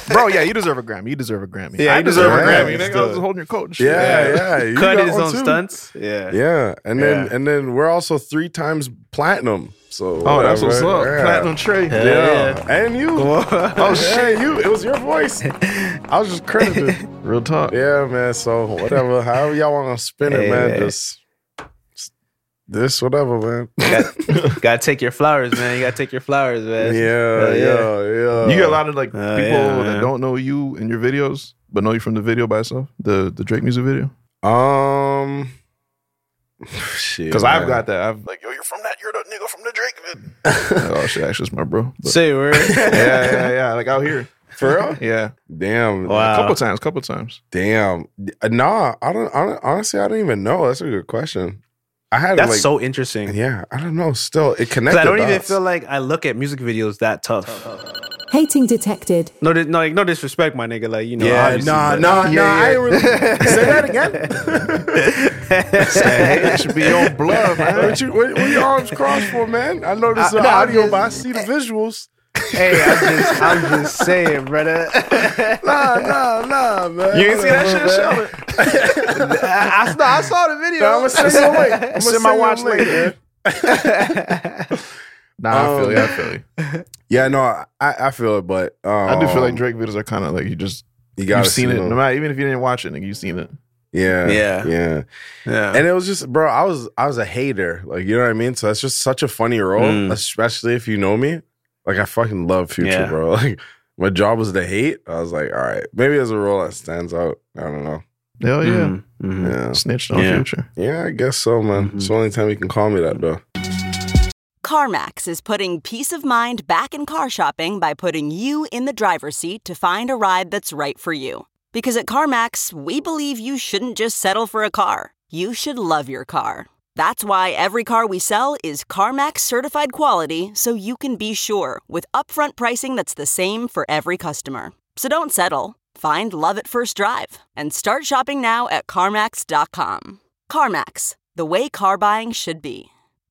Speaker 4: Bro, yeah, you deserve a Grammy. You deserve a Grammy.
Speaker 6: Yeah,
Speaker 4: I
Speaker 6: you
Speaker 4: deserve a
Speaker 6: deserve a
Speaker 4: Grammy.
Speaker 6: Grammy
Speaker 4: Nigga, I
Speaker 6: still.
Speaker 4: was holding your coach.
Speaker 5: Yeah, yeah. You
Speaker 6: Cut
Speaker 5: got
Speaker 6: his
Speaker 5: one
Speaker 6: own
Speaker 5: too.
Speaker 6: stunts. Yeah.
Speaker 5: Yeah, and then
Speaker 6: Yeah.
Speaker 5: and then we're also three times platinum. So
Speaker 4: Oh, that's what's
Speaker 5: whatever.
Speaker 4: up.
Speaker 5: Yeah.
Speaker 4: Platinum Trey.
Speaker 5: Yeah.
Speaker 6: Yeah.
Speaker 5: and you. Oh shit, you. It was your voice. I was just credited.
Speaker 4: Real talk.
Speaker 5: Yeah, man. So whatever, however y'all want to spin it,
Speaker 6: Hey,
Speaker 5: man.
Speaker 6: man.
Speaker 5: Just, just this, whatever, man.
Speaker 6: Got, gotta take your flowers, man. You gotta take your flowers, man.
Speaker 5: Yeah,
Speaker 6: Hell
Speaker 5: yeah, yeah.
Speaker 4: You get a lot of like
Speaker 6: Uh,
Speaker 4: people
Speaker 6: yeah,
Speaker 4: that
Speaker 6: man.
Speaker 4: don't know you in your videos, but know you from the video by itself. The the Drake music video.
Speaker 5: Um, shit.
Speaker 4: Because I've
Speaker 5: man.
Speaker 4: got that. I've like, yo, you're from that. You're the nigga from the Drake video. oh shit, actually, it's my bro. But-
Speaker 6: Say word.
Speaker 4: yeah, yeah, yeah. Like out here.
Speaker 5: For real?
Speaker 4: Yeah.
Speaker 5: Damn.
Speaker 6: Wow.
Speaker 4: A couple times. Couple times.
Speaker 5: Damn. Nah, I don't, I don't. Honestly, I don't even know. That's a good question. I had
Speaker 6: That's
Speaker 5: like,
Speaker 6: so interesting.
Speaker 5: yeah. I don't know. Still, it
Speaker 6: Because
Speaker 5: connected.
Speaker 6: I don't even
Speaker 5: dots.
Speaker 6: feel like I look at music videos that tough.
Speaker 1: Hating detected.
Speaker 6: No, di- no, like, no disrespect, my nigga. Like you know,
Speaker 5: Yeah,
Speaker 6: obviously,
Speaker 5: nah,
Speaker 6: but-
Speaker 5: nah,
Speaker 4: Yeah,
Speaker 5: nah. I
Speaker 4: yeah.
Speaker 5: ain't really say that again.
Speaker 4: Hey, it should be your blood, man.
Speaker 5: What you, what, what your arms crossed for, man? I know this is
Speaker 6: I-
Speaker 5: an
Speaker 6: no, I'm
Speaker 5: audio,
Speaker 6: just-
Speaker 5: but I see the visuals.
Speaker 6: Hey, I'm just, I'm just saying, brother.
Speaker 5: Nah, nah, nah, man.
Speaker 4: You ain't see that shit, Sheldon?
Speaker 6: I, I, saw- I saw the video.
Speaker 5: Nah, I'm gonna send you a link. I'm gonna
Speaker 4: Send my
Speaker 5: send you a
Speaker 4: watch
Speaker 5: link,
Speaker 4: later.
Speaker 5: man.
Speaker 4: Nah, I feel you. I feel you.
Speaker 5: Yeah, no, I, I feel it, but um,
Speaker 4: I do feel like Drake videos are kind of like you just
Speaker 5: you gotta
Speaker 4: you've seen
Speaker 5: see
Speaker 4: it.
Speaker 5: them.
Speaker 4: No matter even if you didn't watch it, nigga, you've seen it.
Speaker 5: Yeah,
Speaker 6: Yeah.
Speaker 5: yeah.
Speaker 6: Yeah.
Speaker 5: And it was just, bro, I was I was a hater, like you know what I mean. So that's just such a funny role,
Speaker 6: Mm.
Speaker 5: especially if you know me. Like I fucking love Future,
Speaker 6: Yeah.
Speaker 5: bro. Like my job was to hate. I was like, all right, maybe there's a role that stands out. I don't know.
Speaker 4: Hell yeah.
Speaker 6: Mhm, mhm.
Speaker 5: Yeah,
Speaker 4: Snitched on
Speaker 6: Yeah.
Speaker 4: Future.
Speaker 5: yeah, I guess so, man.
Speaker 6: Mhm.
Speaker 5: It's the only time you can call me that, though.
Speaker 8: CarMax is putting peace of mind back in car shopping by putting you in the driver's seat to find a ride that's right for you. Because at CarMax, we believe you shouldn't just settle for a car. You should love your car. That's why every car we sell is CarMax certified quality, so you can be sure with upfront pricing that's the same for every customer. So don't settle. Find love at first drive and start shopping now at CarMax dot com. CarMax, the way car buying should be.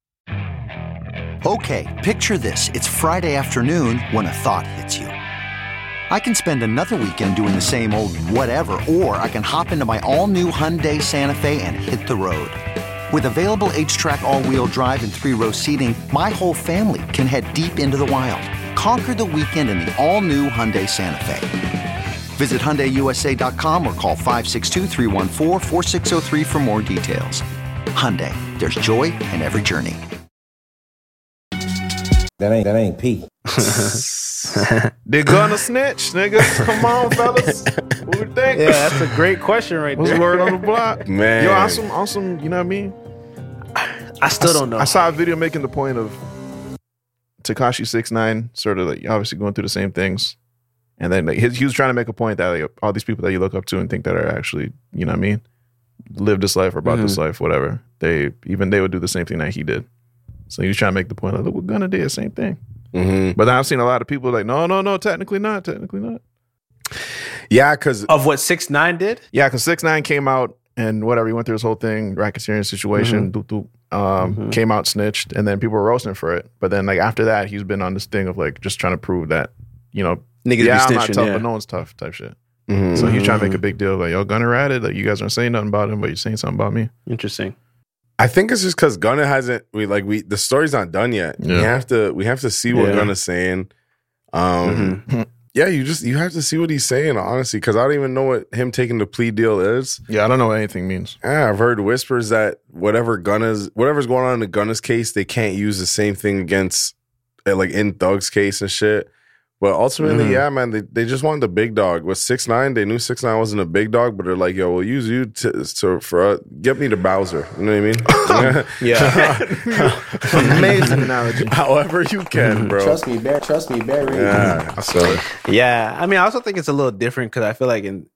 Speaker 9: Okay, picture this. It's Friday afternoon when a thought hits you. I can spend another weekend doing the same old whatever, or I can hop into my all-new Hyundai Santa Fe and hit the road. With available H-Track all-wheel drive and three-row seating, my whole family can head deep into the wild. Conquer the weekend in the all-new Hyundai Santa Fe. Visit Hyundai U S A dot com or call five six two, three one four, four six zero three for more details. Hyundai, there's joy in every journey.
Speaker 10: That ain't that ain't P.
Speaker 4: They gonna snitch, nigga. Come on, fellas. What you think?
Speaker 6: Yeah, that's a great question right
Speaker 4: What's
Speaker 6: there.
Speaker 4: the word on the block?
Speaker 5: Man.
Speaker 4: Yo, on some, on some, you know what I mean?
Speaker 6: I still don't know.
Speaker 4: I saw a video making the point of Tekashi six nine sort of like obviously going through the same things. And then like, his, he was trying to make a point that like, all these people that you look up to and think that are actually, you know what I mean, live this life or about this life, whatever. They even they would do the same thing that he did. So he was trying to make the point like, look, we're gonna do the same thing.
Speaker 5: Mm-hmm.
Speaker 4: But then I've seen a lot of people like, no, no, no, technically not, technically not.
Speaker 5: Yeah, because
Speaker 6: Of what six nine did?
Speaker 4: Yeah, because six nine came out and whatever, he went through his whole thing, racketeering situation, doop, doop, um, came out, snitched, and then people were roasting for it. But then like after that, he's been on this thing of like just trying to prove that, you know,
Speaker 6: Niggas
Speaker 4: yeah,
Speaker 6: be
Speaker 4: I'm not
Speaker 6: snitching,
Speaker 4: tough,
Speaker 6: yeah.
Speaker 4: but no one's tough type shit.
Speaker 5: Mhm.
Speaker 4: So he's trying to make a big deal like, yo, Gunna ratted, like you guys aren't saying nothing about him, but you're saying something about me.
Speaker 6: Interesting.
Speaker 5: I think it's just because Gunna hasn't. We like we the story's not done yet. We
Speaker 4: Yeah.
Speaker 5: have to. We have to see what
Speaker 6: Yeah.
Speaker 5: Gunna's saying. Um,
Speaker 4: Mm-hmm.
Speaker 5: yeah, you just you have to see what he's saying honestly, because I don't even know what him taking the plea deal is.
Speaker 4: Yeah, I don't know what anything means.
Speaker 5: Yeah, I've heard whispers that whatever Gunna's whatever's going on in the Gunna's case, they can't use the same thing against uh, like in Thug's case and shit. But ultimately,
Speaker 4: Mhm.
Speaker 5: yeah, man, they, they just wanted the big dog. With six nine, they knew six nine wasn't a big dog, but they're like, yo, we'll use you to, to for uh, get me to Bowser. You know what I mean?
Speaker 6: Yeah.
Speaker 4: Amazing analogy.
Speaker 5: However you can, bro.
Speaker 10: Trust me, Barry. Trust me, Barry.
Speaker 5: Yeah, so
Speaker 6: Yeah. I mean, I also think it's a little different because I feel like in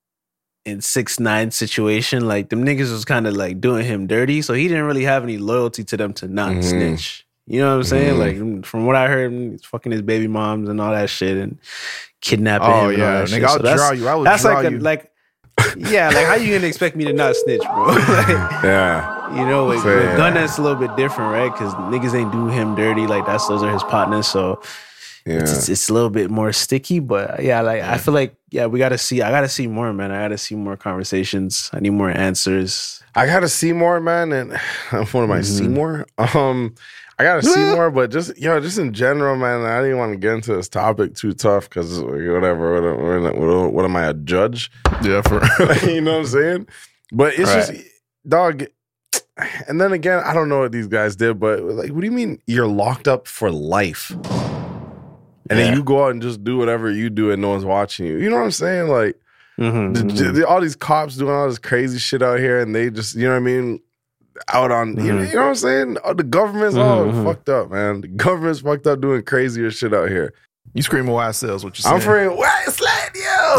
Speaker 6: in six nine situation, like them niggas was kind of like doing him dirty, so he didn't really have any loyalty to them to not
Speaker 5: Mhm.
Speaker 6: snitch. You know what I'm saying?
Speaker 5: Mhm.
Speaker 6: Like from what I heard, he's fucking his baby moms and all that shit and kidnapping
Speaker 4: Oh,
Speaker 6: him. and
Speaker 4: yeah.
Speaker 6: all that
Speaker 4: Nigga,
Speaker 6: shit.
Speaker 4: I'll
Speaker 6: So that's-
Speaker 4: draw you. I will
Speaker 6: that's
Speaker 4: draw
Speaker 6: like a,
Speaker 4: you.
Speaker 6: like yeah, like how you gonna expect me to not snitch, bro? Like,
Speaker 5: yeah,
Speaker 6: you know, with,
Speaker 5: So,
Speaker 6: with
Speaker 5: yeah.
Speaker 6: Gunna, it's a little bit different, right? Because niggas ain't do him dirty. Like that's those are his partners. So
Speaker 5: Yeah.
Speaker 6: it's, it's it's a little bit more sticky. But yeah, like I feel like yeah, we gotta see. I gotta see more, man. I gotta see more conversations. I need more answers.
Speaker 5: I gotta see more, man. And what am I,
Speaker 6: Mhm.
Speaker 5: see more? Um, I gotta see more, but just yo, just in general, man. I didn't want to get into this topic too tough because whatever. What, what, what am I, a judge?
Speaker 4: Yeah, for
Speaker 5: you know what I'm saying? But it's
Speaker 6: Right.
Speaker 5: just dog. And then again, I don't know what these guys did, but like, what do you mean you're locked up for life? And
Speaker 6: Yeah.
Speaker 5: then you go out and just do whatever you do and no one's watching you. You know what I'm saying? Like,
Speaker 6: Mhm,
Speaker 5: the-
Speaker 6: mhm.
Speaker 5: the- all these cops doing all this crazy shit out here and they just, you know what I mean? Out on, you, know,
Speaker 6: Mhm.
Speaker 5: you know what I'm saying? Oh, the government's
Speaker 6: Mhm,
Speaker 5: all
Speaker 6: mhm.
Speaker 5: fucked up, man. The government's fucked up doing crazier shit out here.
Speaker 4: You screaming wild sales, what you saying?
Speaker 5: I'm afraid, why is that,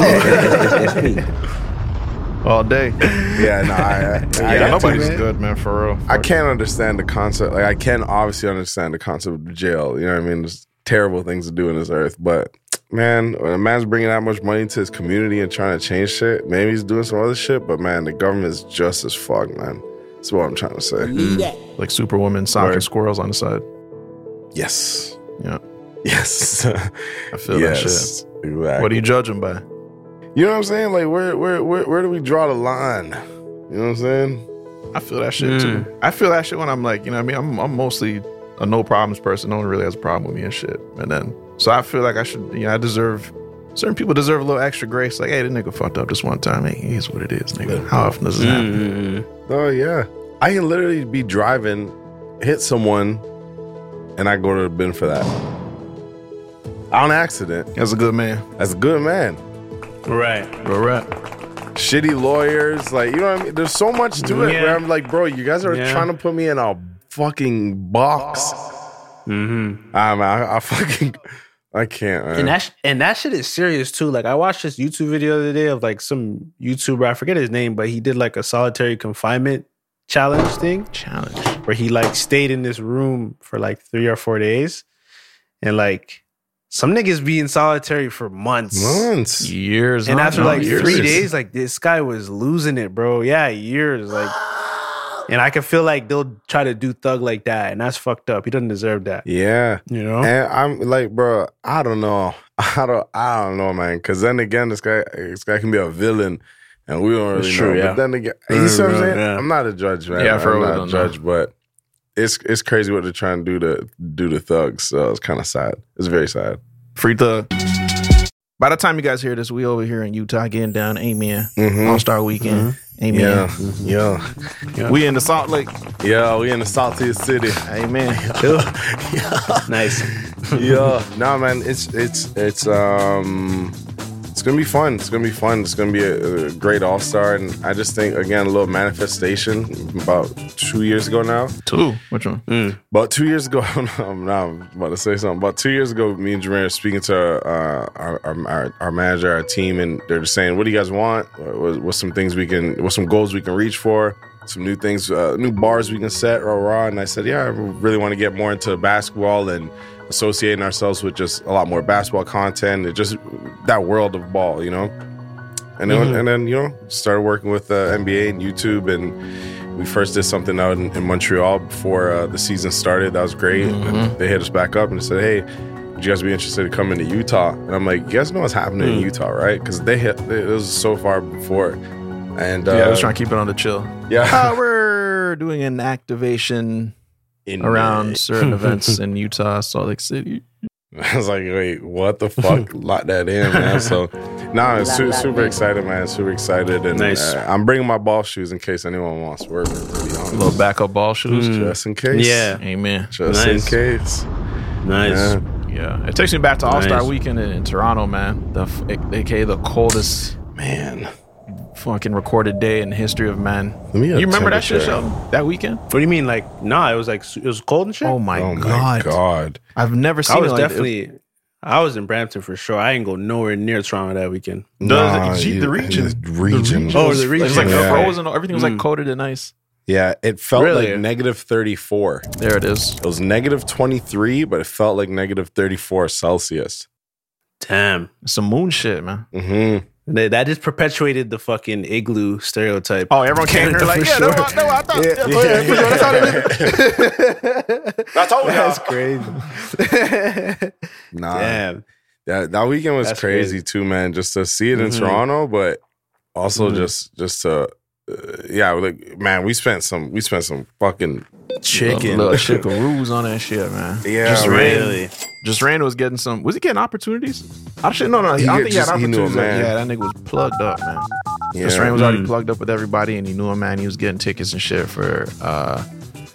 Speaker 7: S P.
Speaker 5: yo?
Speaker 4: all day.
Speaker 5: Yeah, no, I, I, I
Speaker 4: Yeah,
Speaker 5: got to,
Speaker 4: nobody's
Speaker 5: man.
Speaker 4: good, man, for real.
Speaker 5: I can't understand the concept. Like, I can obviously understand the concept of jail. You know what I mean? There's terrible things to do in this earth. But, man, when a man's bringing that much money to his community and trying to change shit, maybe he's doing some other shit. But, man, the government is just as fuck, man. That's what I'm trying to say.
Speaker 7: Yeah.
Speaker 4: Like Superwoman socking
Speaker 5: Word.
Speaker 4: squirrels on the side.
Speaker 5: Yes.
Speaker 4: Yeah,
Speaker 5: Yes.
Speaker 4: I feel that shit.
Speaker 5: yes. Exactly.
Speaker 4: What are you judging by?
Speaker 5: You know what I'm saying? Like, where, where, where, where do we draw the line? You know what I'm saying?
Speaker 4: I feel that shit too. I feel that shit when I'm like, you know what I mean? I'm, I'm mostly a no problems person. No one really has a problem with me and shit. And then, so I feel like I should, you know, I deserve, certain people deserve a little extra grace. Like, hey, this nigga fucked up this one time. Hey, here's what it is, nigga. How often does this happen?
Speaker 6: Mhm.
Speaker 5: Oh, yeah. I can literally be driving, hit someone, and I go to the bin for that. On accident.
Speaker 4: As a good man.
Speaker 5: As a good man.
Speaker 6: Right.
Speaker 4: Real rap.
Speaker 5: Shitty lawyers. Like, you know what I mean? There's so much to it
Speaker 6: Yeah.
Speaker 5: where I'm like, bro, you guys are
Speaker 6: Yeah.
Speaker 5: trying to put me in a fucking box.
Speaker 6: Mm-hmm.
Speaker 5: I, I, I fucking, I can't, man.
Speaker 6: And that sh- and that shit is serious too. Like I watched this YouTube video the other day of like some YouTuber, I forget his name, but he did like a solitary confinement challenge thing.
Speaker 4: Challenge.
Speaker 6: Where he like stayed in this room for like three or four days. And like some niggas be in solitary for months.
Speaker 5: Months.
Speaker 4: Years.
Speaker 6: And
Speaker 4: on
Speaker 6: after
Speaker 4: and
Speaker 6: like
Speaker 4: years.
Speaker 6: three days, like this guy was losing it, bro. Yeah, years. Like and I can feel like they'll try to do thug like that, and that's fucked up. He doesn't deserve that.
Speaker 5: Yeah.
Speaker 6: You know?
Speaker 5: And I'm like, bro, I don't know. I don't I don't know, man. Cause then again, this guy this guy can be a villain and we don't really
Speaker 6: It's true,
Speaker 5: know.
Speaker 6: yeah.
Speaker 5: But then again, you see what I'm saying?
Speaker 6: Yeah.
Speaker 5: I'm not a judge, man.
Speaker 4: Yeah, for
Speaker 5: I'm
Speaker 4: real,
Speaker 5: not
Speaker 4: don't
Speaker 5: a judge, but it's it's crazy what they're trying to do to do to thugs. So it's kind of sad. It's very sad.
Speaker 4: Free thug. By the time you guys hear this, we over here in Utah getting down. Amen.
Speaker 5: Mhm.
Speaker 4: All Star Weekend. Amen.
Speaker 5: Yeah. Yeah.
Speaker 4: We in the Salt Lake.
Speaker 5: Yeah, we in the saltiest city.
Speaker 4: Amen.
Speaker 6: Nice.
Speaker 5: Yeah. No, man, it's it's it's um it's gonna be fun. It's gonna be fun. It's gonna be a, a great all star, and I just think again a little manifestation. About two years ago now.
Speaker 4: Two. Which one?
Speaker 6: Mm.
Speaker 5: About two years ago, I'm now I'm about to say something. About two years ago, me and Jermaine were speaking to uh, our, our, our our manager, our team, and they're just saying, "What do you guys want? What, what's some things we can? What's some goals we can reach for? Some new things, uh, new bars we can set, rah rah." And I said, "Yeah, I really want to get more into basketball and associating ourselves with just a lot more basketball content and just that world of ball, you know." And then,
Speaker 6: Mhm.
Speaker 5: and then you know, started working with uh, N B A and YouTube, and we first did something out in, in Montreal before uh, the season started. That was great.
Speaker 4: Mm-hmm.
Speaker 5: And they hit us back up and said, "Hey, would you guys be interested in coming to Utah?" And I'm like, "You guys know what's happening in
Speaker 6: Mm.
Speaker 5: Utah, right?" Because they hit it was so far before. And uh,
Speaker 4: Yeah, I was trying to keep it on the chill.
Speaker 5: Yeah.
Speaker 4: Uh, we're doing an activation
Speaker 5: in
Speaker 4: around certain events in Utah, Salt Lake City.
Speaker 5: I was like, wait, what the fuck? Lock that in, man. So, no, nah, su- super excited, man. Super excited. And
Speaker 6: Nice.
Speaker 5: uh, I'm bringing my ball shoes in case anyone wants to work. To be
Speaker 4: A
Speaker 5: honest.
Speaker 4: little backup ball shoes.
Speaker 6: Mm.
Speaker 5: Just in case.
Speaker 6: Yeah.
Speaker 4: Amen.
Speaker 5: Just
Speaker 6: Nice.
Speaker 5: in case.
Speaker 6: Nice.
Speaker 5: Yeah.
Speaker 4: Yeah. It takes me back to All Star
Speaker 6: Nice.
Speaker 4: Weekend in, in Toronto, man. The f- A K A the coldest
Speaker 5: Man.
Speaker 4: fucking recorded day in the history of man.
Speaker 5: Let me get a
Speaker 4: You remember that shit,
Speaker 5: temperature.
Speaker 4: Sheldon? That weekend?
Speaker 6: What do you mean? Like, nah, it was like it was cold and shit.
Speaker 4: Oh my
Speaker 5: Oh
Speaker 4: god.
Speaker 5: my God.
Speaker 4: I've never seen
Speaker 6: I was
Speaker 4: it like
Speaker 6: definitely. I was in Brampton for sure. I ain't go nowhere near Toronto that weekend.
Speaker 5: Nah,
Speaker 4: the,
Speaker 5: you-
Speaker 4: the region.
Speaker 5: the region.
Speaker 6: Oh, the
Speaker 4: It was like
Speaker 6: region.
Speaker 5: Yeah.
Speaker 4: frozen. Everything was like
Speaker 6: Mm.
Speaker 4: coated in ice.
Speaker 5: Yeah, it felt
Speaker 6: Really?
Speaker 5: like negative thirty-four.
Speaker 4: There it is.
Speaker 5: It was negative twenty-three, but it felt like negative thirty-four Celsius.
Speaker 6: Damn.
Speaker 4: Some moon shit, man.
Speaker 5: Mm-hmm.
Speaker 6: They, that just perpetuated the fucking igloo stereotype.
Speaker 4: Oh, everyone came here like, yeah, no, no, I thought, yeah, yeah, yeah, yeah, that's how it is.
Speaker 5: I told you.
Speaker 6: That's crazy.
Speaker 5: Nah,
Speaker 6: Damn.
Speaker 5: that that weekend was
Speaker 6: That's
Speaker 5: crazy,
Speaker 6: crazy.
Speaker 5: too, man. Just to see it in
Speaker 6: Mhm.
Speaker 5: Toronto, but also
Speaker 6: Mhm.
Speaker 5: just just to, uh, yeah, like man, we spent some we spent some fucking chicken,
Speaker 4: Little chickaroos on that shit, man.
Speaker 5: Yeah,
Speaker 4: just
Speaker 5: really.
Speaker 4: Rain, just Rain was getting some. Was he getting opportunities? I should no, no.
Speaker 5: He
Speaker 4: I don't
Speaker 5: get-
Speaker 4: think he had
Speaker 5: just- he knew a
Speaker 4: opportunities.
Speaker 5: man.
Speaker 4: Yeah, that nigga was plugged up, man.
Speaker 5: Yeah.
Speaker 4: Just Rain was already
Speaker 6: Mm.
Speaker 4: plugged up with everybody, and he knew a man. He was getting tickets and shit for uh,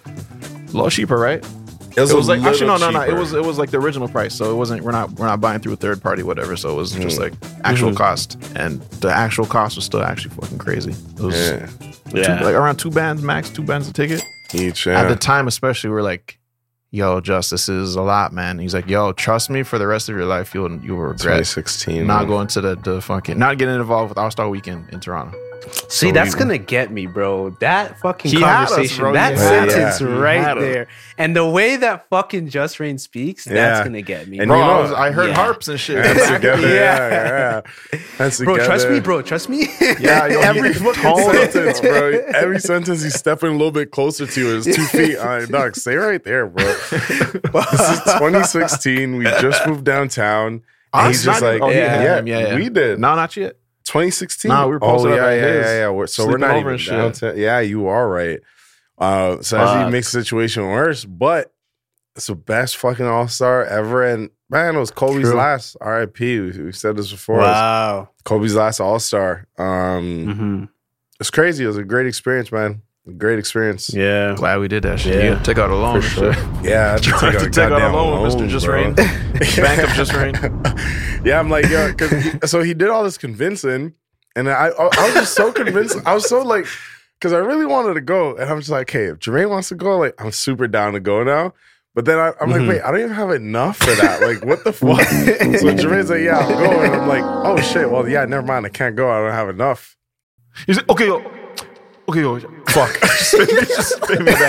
Speaker 4: a little cheaper, right?
Speaker 5: It was,
Speaker 4: It was
Speaker 5: a
Speaker 4: like actually no,
Speaker 5: little
Speaker 4: no, no. It
Speaker 5: cheaper.
Speaker 4: was it was like the original price, so it wasn't. We're not we're not buying through a third party, whatever. So it was just
Speaker 5: Mm.
Speaker 4: like actual
Speaker 6: Mhm.
Speaker 4: cost, and the actual cost was still actually fucking crazy. It was
Speaker 5: yeah,
Speaker 4: two,
Speaker 6: Yeah.
Speaker 4: like around two bands max, two bands a ticket.
Speaker 5: each
Speaker 4: At
Speaker 5: yeah.
Speaker 4: the time, especially, we we're like, "Yo, Just, this is a lot, man." He's like, "Yo, trust me, for the rest of your life, you'll you will
Speaker 5: twenty
Speaker 4: regret
Speaker 5: sixteen.
Speaker 4: not
Speaker 5: man.
Speaker 4: going to the, the fucking not getting involved with All Star Weekend in Toronto."
Speaker 6: See,
Speaker 4: So
Speaker 6: that's
Speaker 4: we-
Speaker 6: gonna get me, bro. That fucking
Speaker 4: He had us,
Speaker 6: conversation,
Speaker 4: bro.
Speaker 6: that
Speaker 4: He had
Speaker 6: sentence
Speaker 5: us.
Speaker 4: He
Speaker 6: right
Speaker 4: had us.
Speaker 6: there, and the way that fucking Just Rain speaks,
Speaker 5: Yeah.
Speaker 6: that's gonna get me.
Speaker 5: And
Speaker 4: Bro,
Speaker 5: you know-
Speaker 4: I, was, I heard
Speaker 6: Yeah.
Speaker 4: harps and shit.
Speaker 5: Hands together,
Speaker 6: Yeah.
Speaker 5: yeah, yeah. Hands
Speaker 6: Bro, trust
Speaker 5: together.
Speaker 6: me, bro. Trust me.
Speaker 4: Yeah, yo,
Speaker 5: Every
Speaker 4: he-
Speaker 5: fucking
Speaker 4: tone-
Speaker 5: sentence, bro. Every sentence he's stepping a little bit closer to his two feet. Uh, dog, stay right there, bro. This is twenty sixteen. We just moved downtown. And
Speaker 4: Us?
Speaker 5: he's just
Speaker 4: Not-
Speaker 5: like,
Speaker 4: oh,
Speaker 5: yeah,
Speaker 4: yeah,
Speaker 5: yeah,
Speaker 4: yeah, yeah.
Speaker 5: we did.
Speaker 4: No, not yet.
Speaker 5: twenty sixteen.
Speaker 4: Nah, we were
Speaker 5: oh,
Speaker 4: posted up
Speaker 5: yeah,
Speaker 4: at
Speaker 5: yeah,
Speaker 4: his,
Speaker 5: yeah, yeah. We're, so we're
Speaker 4: sleeping
Speaker 5: not
Speaker 4: over
Speaker 5: even
Speaker 4: and shit.
Speaker 5: downtown. Yeah, you are right. Uh, so as
Speaker 6: Fuck.
Speaker 5: he makes the situation worse, but it's the best fucking All Star ever. And man, it was Kobe's
Speaker 6: True.
Speaker 5: last R I P. We, we said this before. It was
Speaker 6: Wow.
Speaker 5: Kobe's last All Star. Um,
Speaker 6: Mm-hmm.
Speaker 5: It's crazy. It was a great experience, man. A great experience.
Speaker 6: Yeah.
Speaker 4: Glad we did that shit.
Speaker 6: Yeah.
Speaker 4: Yeah, take out a loan.
Speaker 6: For
Speaker 4: and
Speaker 6: sure.
Speaker 4: shit.
Speaker 5: Yeah, I had to
Speaker 4: Tried
Speaker 5: take
Speaker 4: to
Speaker 5: out a
Speaker 4: take out a
Speaker 5: goddamn
Speaker 4: loan with
Speaker 5: loan,
Speaker 4: Mister Just
Speaker 5: bro.
Speaker 4: Rain. Bank of Just Rain.
Speaker 5: Yeah, I'm like, yo, because so he did all this convincing, and I, I, I was just so convinced. I was so like, because I really wanted to go, and I'm just like, hey, if Jermaine wants to go, like, I'm super down to go now. But then I, I'm like, wait, I don't even have enough for that. Like, what the fuck? So Jermaine's like, yeah, I'll go, and I'm like, oh shit. Well, yeah, never mind. I can't go. I don't have enough.
Speaker 4: He's like, okay, yo. Okay, yo. Fuck. just pay me, just pay me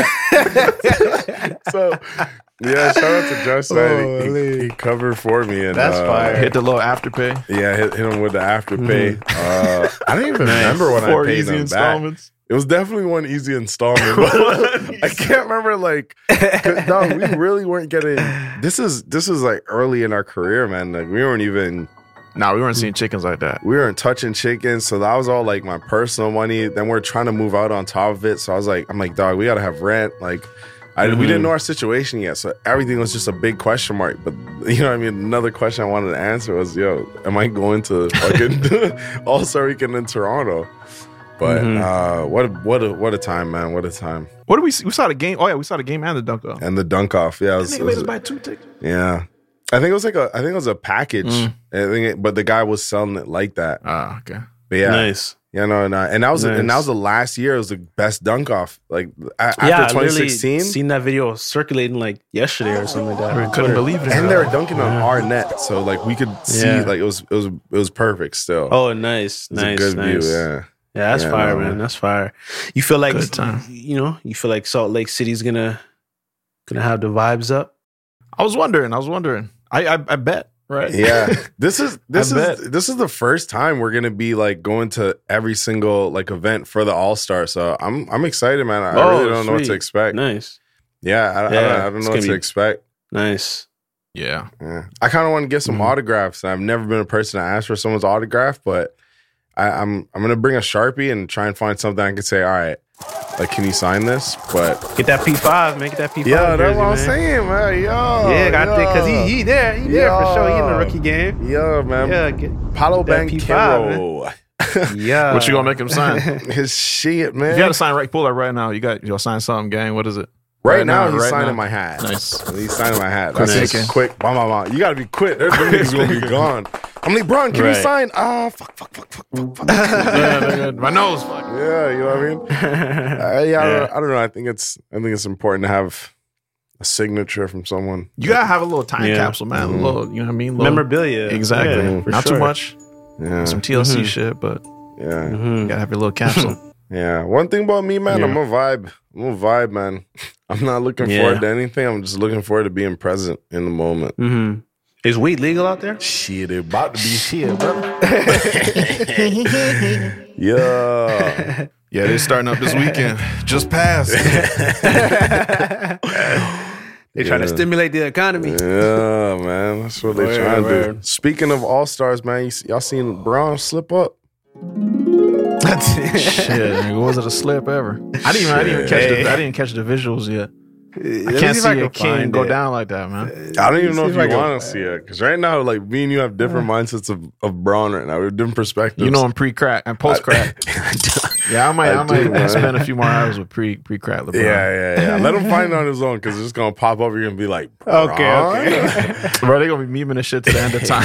Speaker 4: that.
Speaker 5: So yeah, shout out to Josh. man. He,
Speaker 6: Holy.
Speaker 5: he covered for me, and
Speaker 6: That's
Speaker 5: uh,
Speaker 6: fire.
Speaker 4: Hit the little afterpay.
Speaker 5: Yeah, hit, hit him with the afterpay. Uh, I don't even
Speaker 4: Nice.
Speaker 5: remember when
Speaker 4: Four
Speaker 5: I paid
Speaker 4: easy
Speaker 5: him
Speaker 4: installments.
Speaker 5: back. It was definitely one easy installment. But I can't remember like, 'cause, dog, we really weren't getting. This is this is like early in our career, man. Like we weren't even
Speaker 4: Nah, we weren't seeing chickens like that.
Speaker 5: we weren't touching chickens. So that was all like my personal money. Then we're trying to move out on top of it. So I was like, I'm like, dog, we gotta have rent. Like, I, we didn't know our situation yet. So everything was just a big question mark. But you know what I mean? Another question I wanted to answer was, yo, am I going to fucking All Star Weekend in Toronto? But uh, what a, what a what a time, man! What a time!
Speaker 4: What did we see? We saw the game. Oh yeah, we saw the game and the dunk off.
Speaker 5: And the dunk off, yeah, it
Speaker 4: That
Speaker 5: was,
Speaker 4: nigga
Speaker 5: it
Speaker 4: made
Speaker 5: was-
Speaker 4: us buy two tickets.
Speaker 5: yeah. I think it was like a, I think it was a package.
Speaker 4: Mm.
Speaker 5: I think, it, but the guy was selling it like that.
Speaker 4: Ah, okay.
Speaker 5: But yeah,
Speaker 6: Nice.
Speaker 5: yeah, no, no, and that was and that
Speaker 6: Nice.
Speaker 5: was the last year. It was the best dunk off. Like a- after
Speaker 6: Yeah, I
Speaker 5: twenty
Speaker 6: literally
Speaker 5: sixteen,
Speaker 6: seen that video circulating like yesterday or something like that.
Speaker 4: We
Speaker 6: on
Speaker 4: couldn't
Speaker 6: Twitter.
Speaker 4: believe it.
Speaker 5: and they were dunking on our net, so like we could see,
Speaker 6: Yeah.
Speaker 5: like it was it was it was perfect. Still,
Speaker 6: Oh, nice,
Speaker 5: it was
Speaker 6: nice,
Speaker 5: a good
Speaker 6: nice.
Speaker 5: view. Yeah,
Speaker 6: Yeah, that's
Speaker 5: Yeah,
Speaker 6: fire,
Speaker 5: no,
Speaker 6: man.
Speaker 5: man.
Speaker 6: That's fire. You feel like
Speaker 4: Good time.
Speaker 6: you know, you feel like Salt Lake City's gonna gonna have the vibes up.
Speaker 4: I was wondering. I was wondering. I I, I bet. Right.
Speaker 5: yeah. This is this
Speaker 4: I
Speaker 5: is this is the first time we're gonna be like going to every single like event for the All Star. So I'm I'm excited, man. I
Speaker 6: Oh,
Speaker 5: really don't know what to
Speaker 6: sweet.
Speaker 5: expect.
Speaker 6: Nice,
Speaker 5: Yeah, I, I, don't,
Speaker 6: Yeah,
Speaker 5: I don't
Speaker 6: it's
Speaker 5: know what
Speaker 6: gonna
Speaker 5: to
Speaker 6: be-
Speaker 5: expect.
Speaker 6: nice.
Speaker 4: Yeah.
Speaker 5: Yeah. I kind of want to get some
Speaker 6: Mhm.
Speaker 5: autographs. I've never been a person to ask for someone's autograph, but I, I'm I'm gonna bring a Sharpie and try and find something I can say, all right, like, can you sign this? But
Speaker 6: Get that P five, man. Get that P five.
Speaker 5: yeah, that's
Speaker 6: jersey,
Speaker 5: what I'm
Speaker 6: man.
Speaker 5: saying, man. Yo,
Speaker 6: Yeah, got that because he he there, he there for sure. He in the
Speaker 5: Yeah.
Speaker 6: rookie game.
Speaker 5: yeah, man.
Speaker 6: Yeah, get
Speaker 5: Paulo
Speaker 6: that P five,
Speaker 5: Banchero.
Speaker 6: yeah.
Speaker 4: What you gonna make him sign?
Speaker 5: His shit, man.
Speaker 4: If you had to sign right, pull that right now. You got you'll sign something, gang. What is it?
Speaker 5: Right, now, he's
Speaker 4: right
Speaker 5: signing
Speaker 4: now.
Speaker 5: my hat.
Speaker 4: Nice.
Speaker 5: He's signing my hat.
Speaker 4: Quick
Speaker 5: That's
Speaker 4: thinking.
Speaker 5: just quick. Bam, bam, bam. You gotta be quick. There's them niggas gonna be gone. I'm like, Bron, can
Speaker 6: Right.
Speaker 5: you sign? Ah, fuck, fuck, fuck, fuck, fuck, fuck.
Speaker 4: Yeah, nigga, my nose. Fuck.
Speaker 5: Yeah, you know what I mean? Uh, yeah, I, don't, I don't know. I think it's I think it's important to have a signature from someone.
Speaker 4: You gotta have a little time
Speaker 6: Yeah.
Speaker 4: capsule, man. A little, you know what I mean? Little,
Speaker 6: Memorabilia.
Speaker 4: Exactly.
Speaker 6: Yeah, for
Speaker 4: Not
Speaker 6: sure.
Speaker 4: too much.
Speaker 5: Yeah,
Speaker 4: Some T L C
Speaker 6: Mhm.
Speaker 4: shit, but
Speaker 5: yeah,
Speaker 6: Mhm.
Speaker 4: you gotta have your little capsule.
Speaker 5: yeah. One thing about me, man,
Speaker 6: Yeah.
Speaker 5: I'm a vibe. I'm a vibe, man. I'm not looking
Speaker 6: Yeah.
Speaker 5: forward to anything. I'm just looking forward to being present in the moment.
Speaker 6: Mm-hmm. Is weed legal out there?
Speaker 5: Shit, it about to be.
Speaker 4: Shit, brother.
Speaker 5: Yeah.
Speaker 4: Yeah, they're starting up this weekend. Just passed.
Speaker 6: They trying to
Speaker 5: Yeah.
Speaker 6: stimulate the economy.
Speaker 5: Yeah, man. That's what they're
Speaker 6: Word,
Speaker 5: trying to do.
Speaker 6: word.
Speaker 5: Speaking of all-stars, man, you, y'all seen Braun slip up?
Speaker 4: Shit, nigga, was it a slip ever? I didn't even, I didn't even catch the, I didn't catch the visuals yet. I can't see a king go down like that, man.
Speaker 5: I don't even know
Speaker 6: see
Speaker 5: if
Speaker 6: if I
Speaker 5: you
Speaker 6: can-
Speaker 5: want to see it. Because right now, like, me and you have different mindsets of, of Braun right now. We have different perspectives.
Speaker 4: You know I'm pre-crack and post-crack. Yeah, I might, I,
Speaker 5: I
Speaker 4: might
Speaker 5: do, man.
Speaker 4: spend a few more hours with pre pre-crack LeBron.
Speaker 5: Yeah, yeah, yeah. Let him find it on his own because it's just going to pop up. You're going to be like,
Speaker 6: Okay,
Speaker 5: Braun?
Speaker 6: okay.
Speaker 4: Bro, they gonna be memeing this shit to the end of time.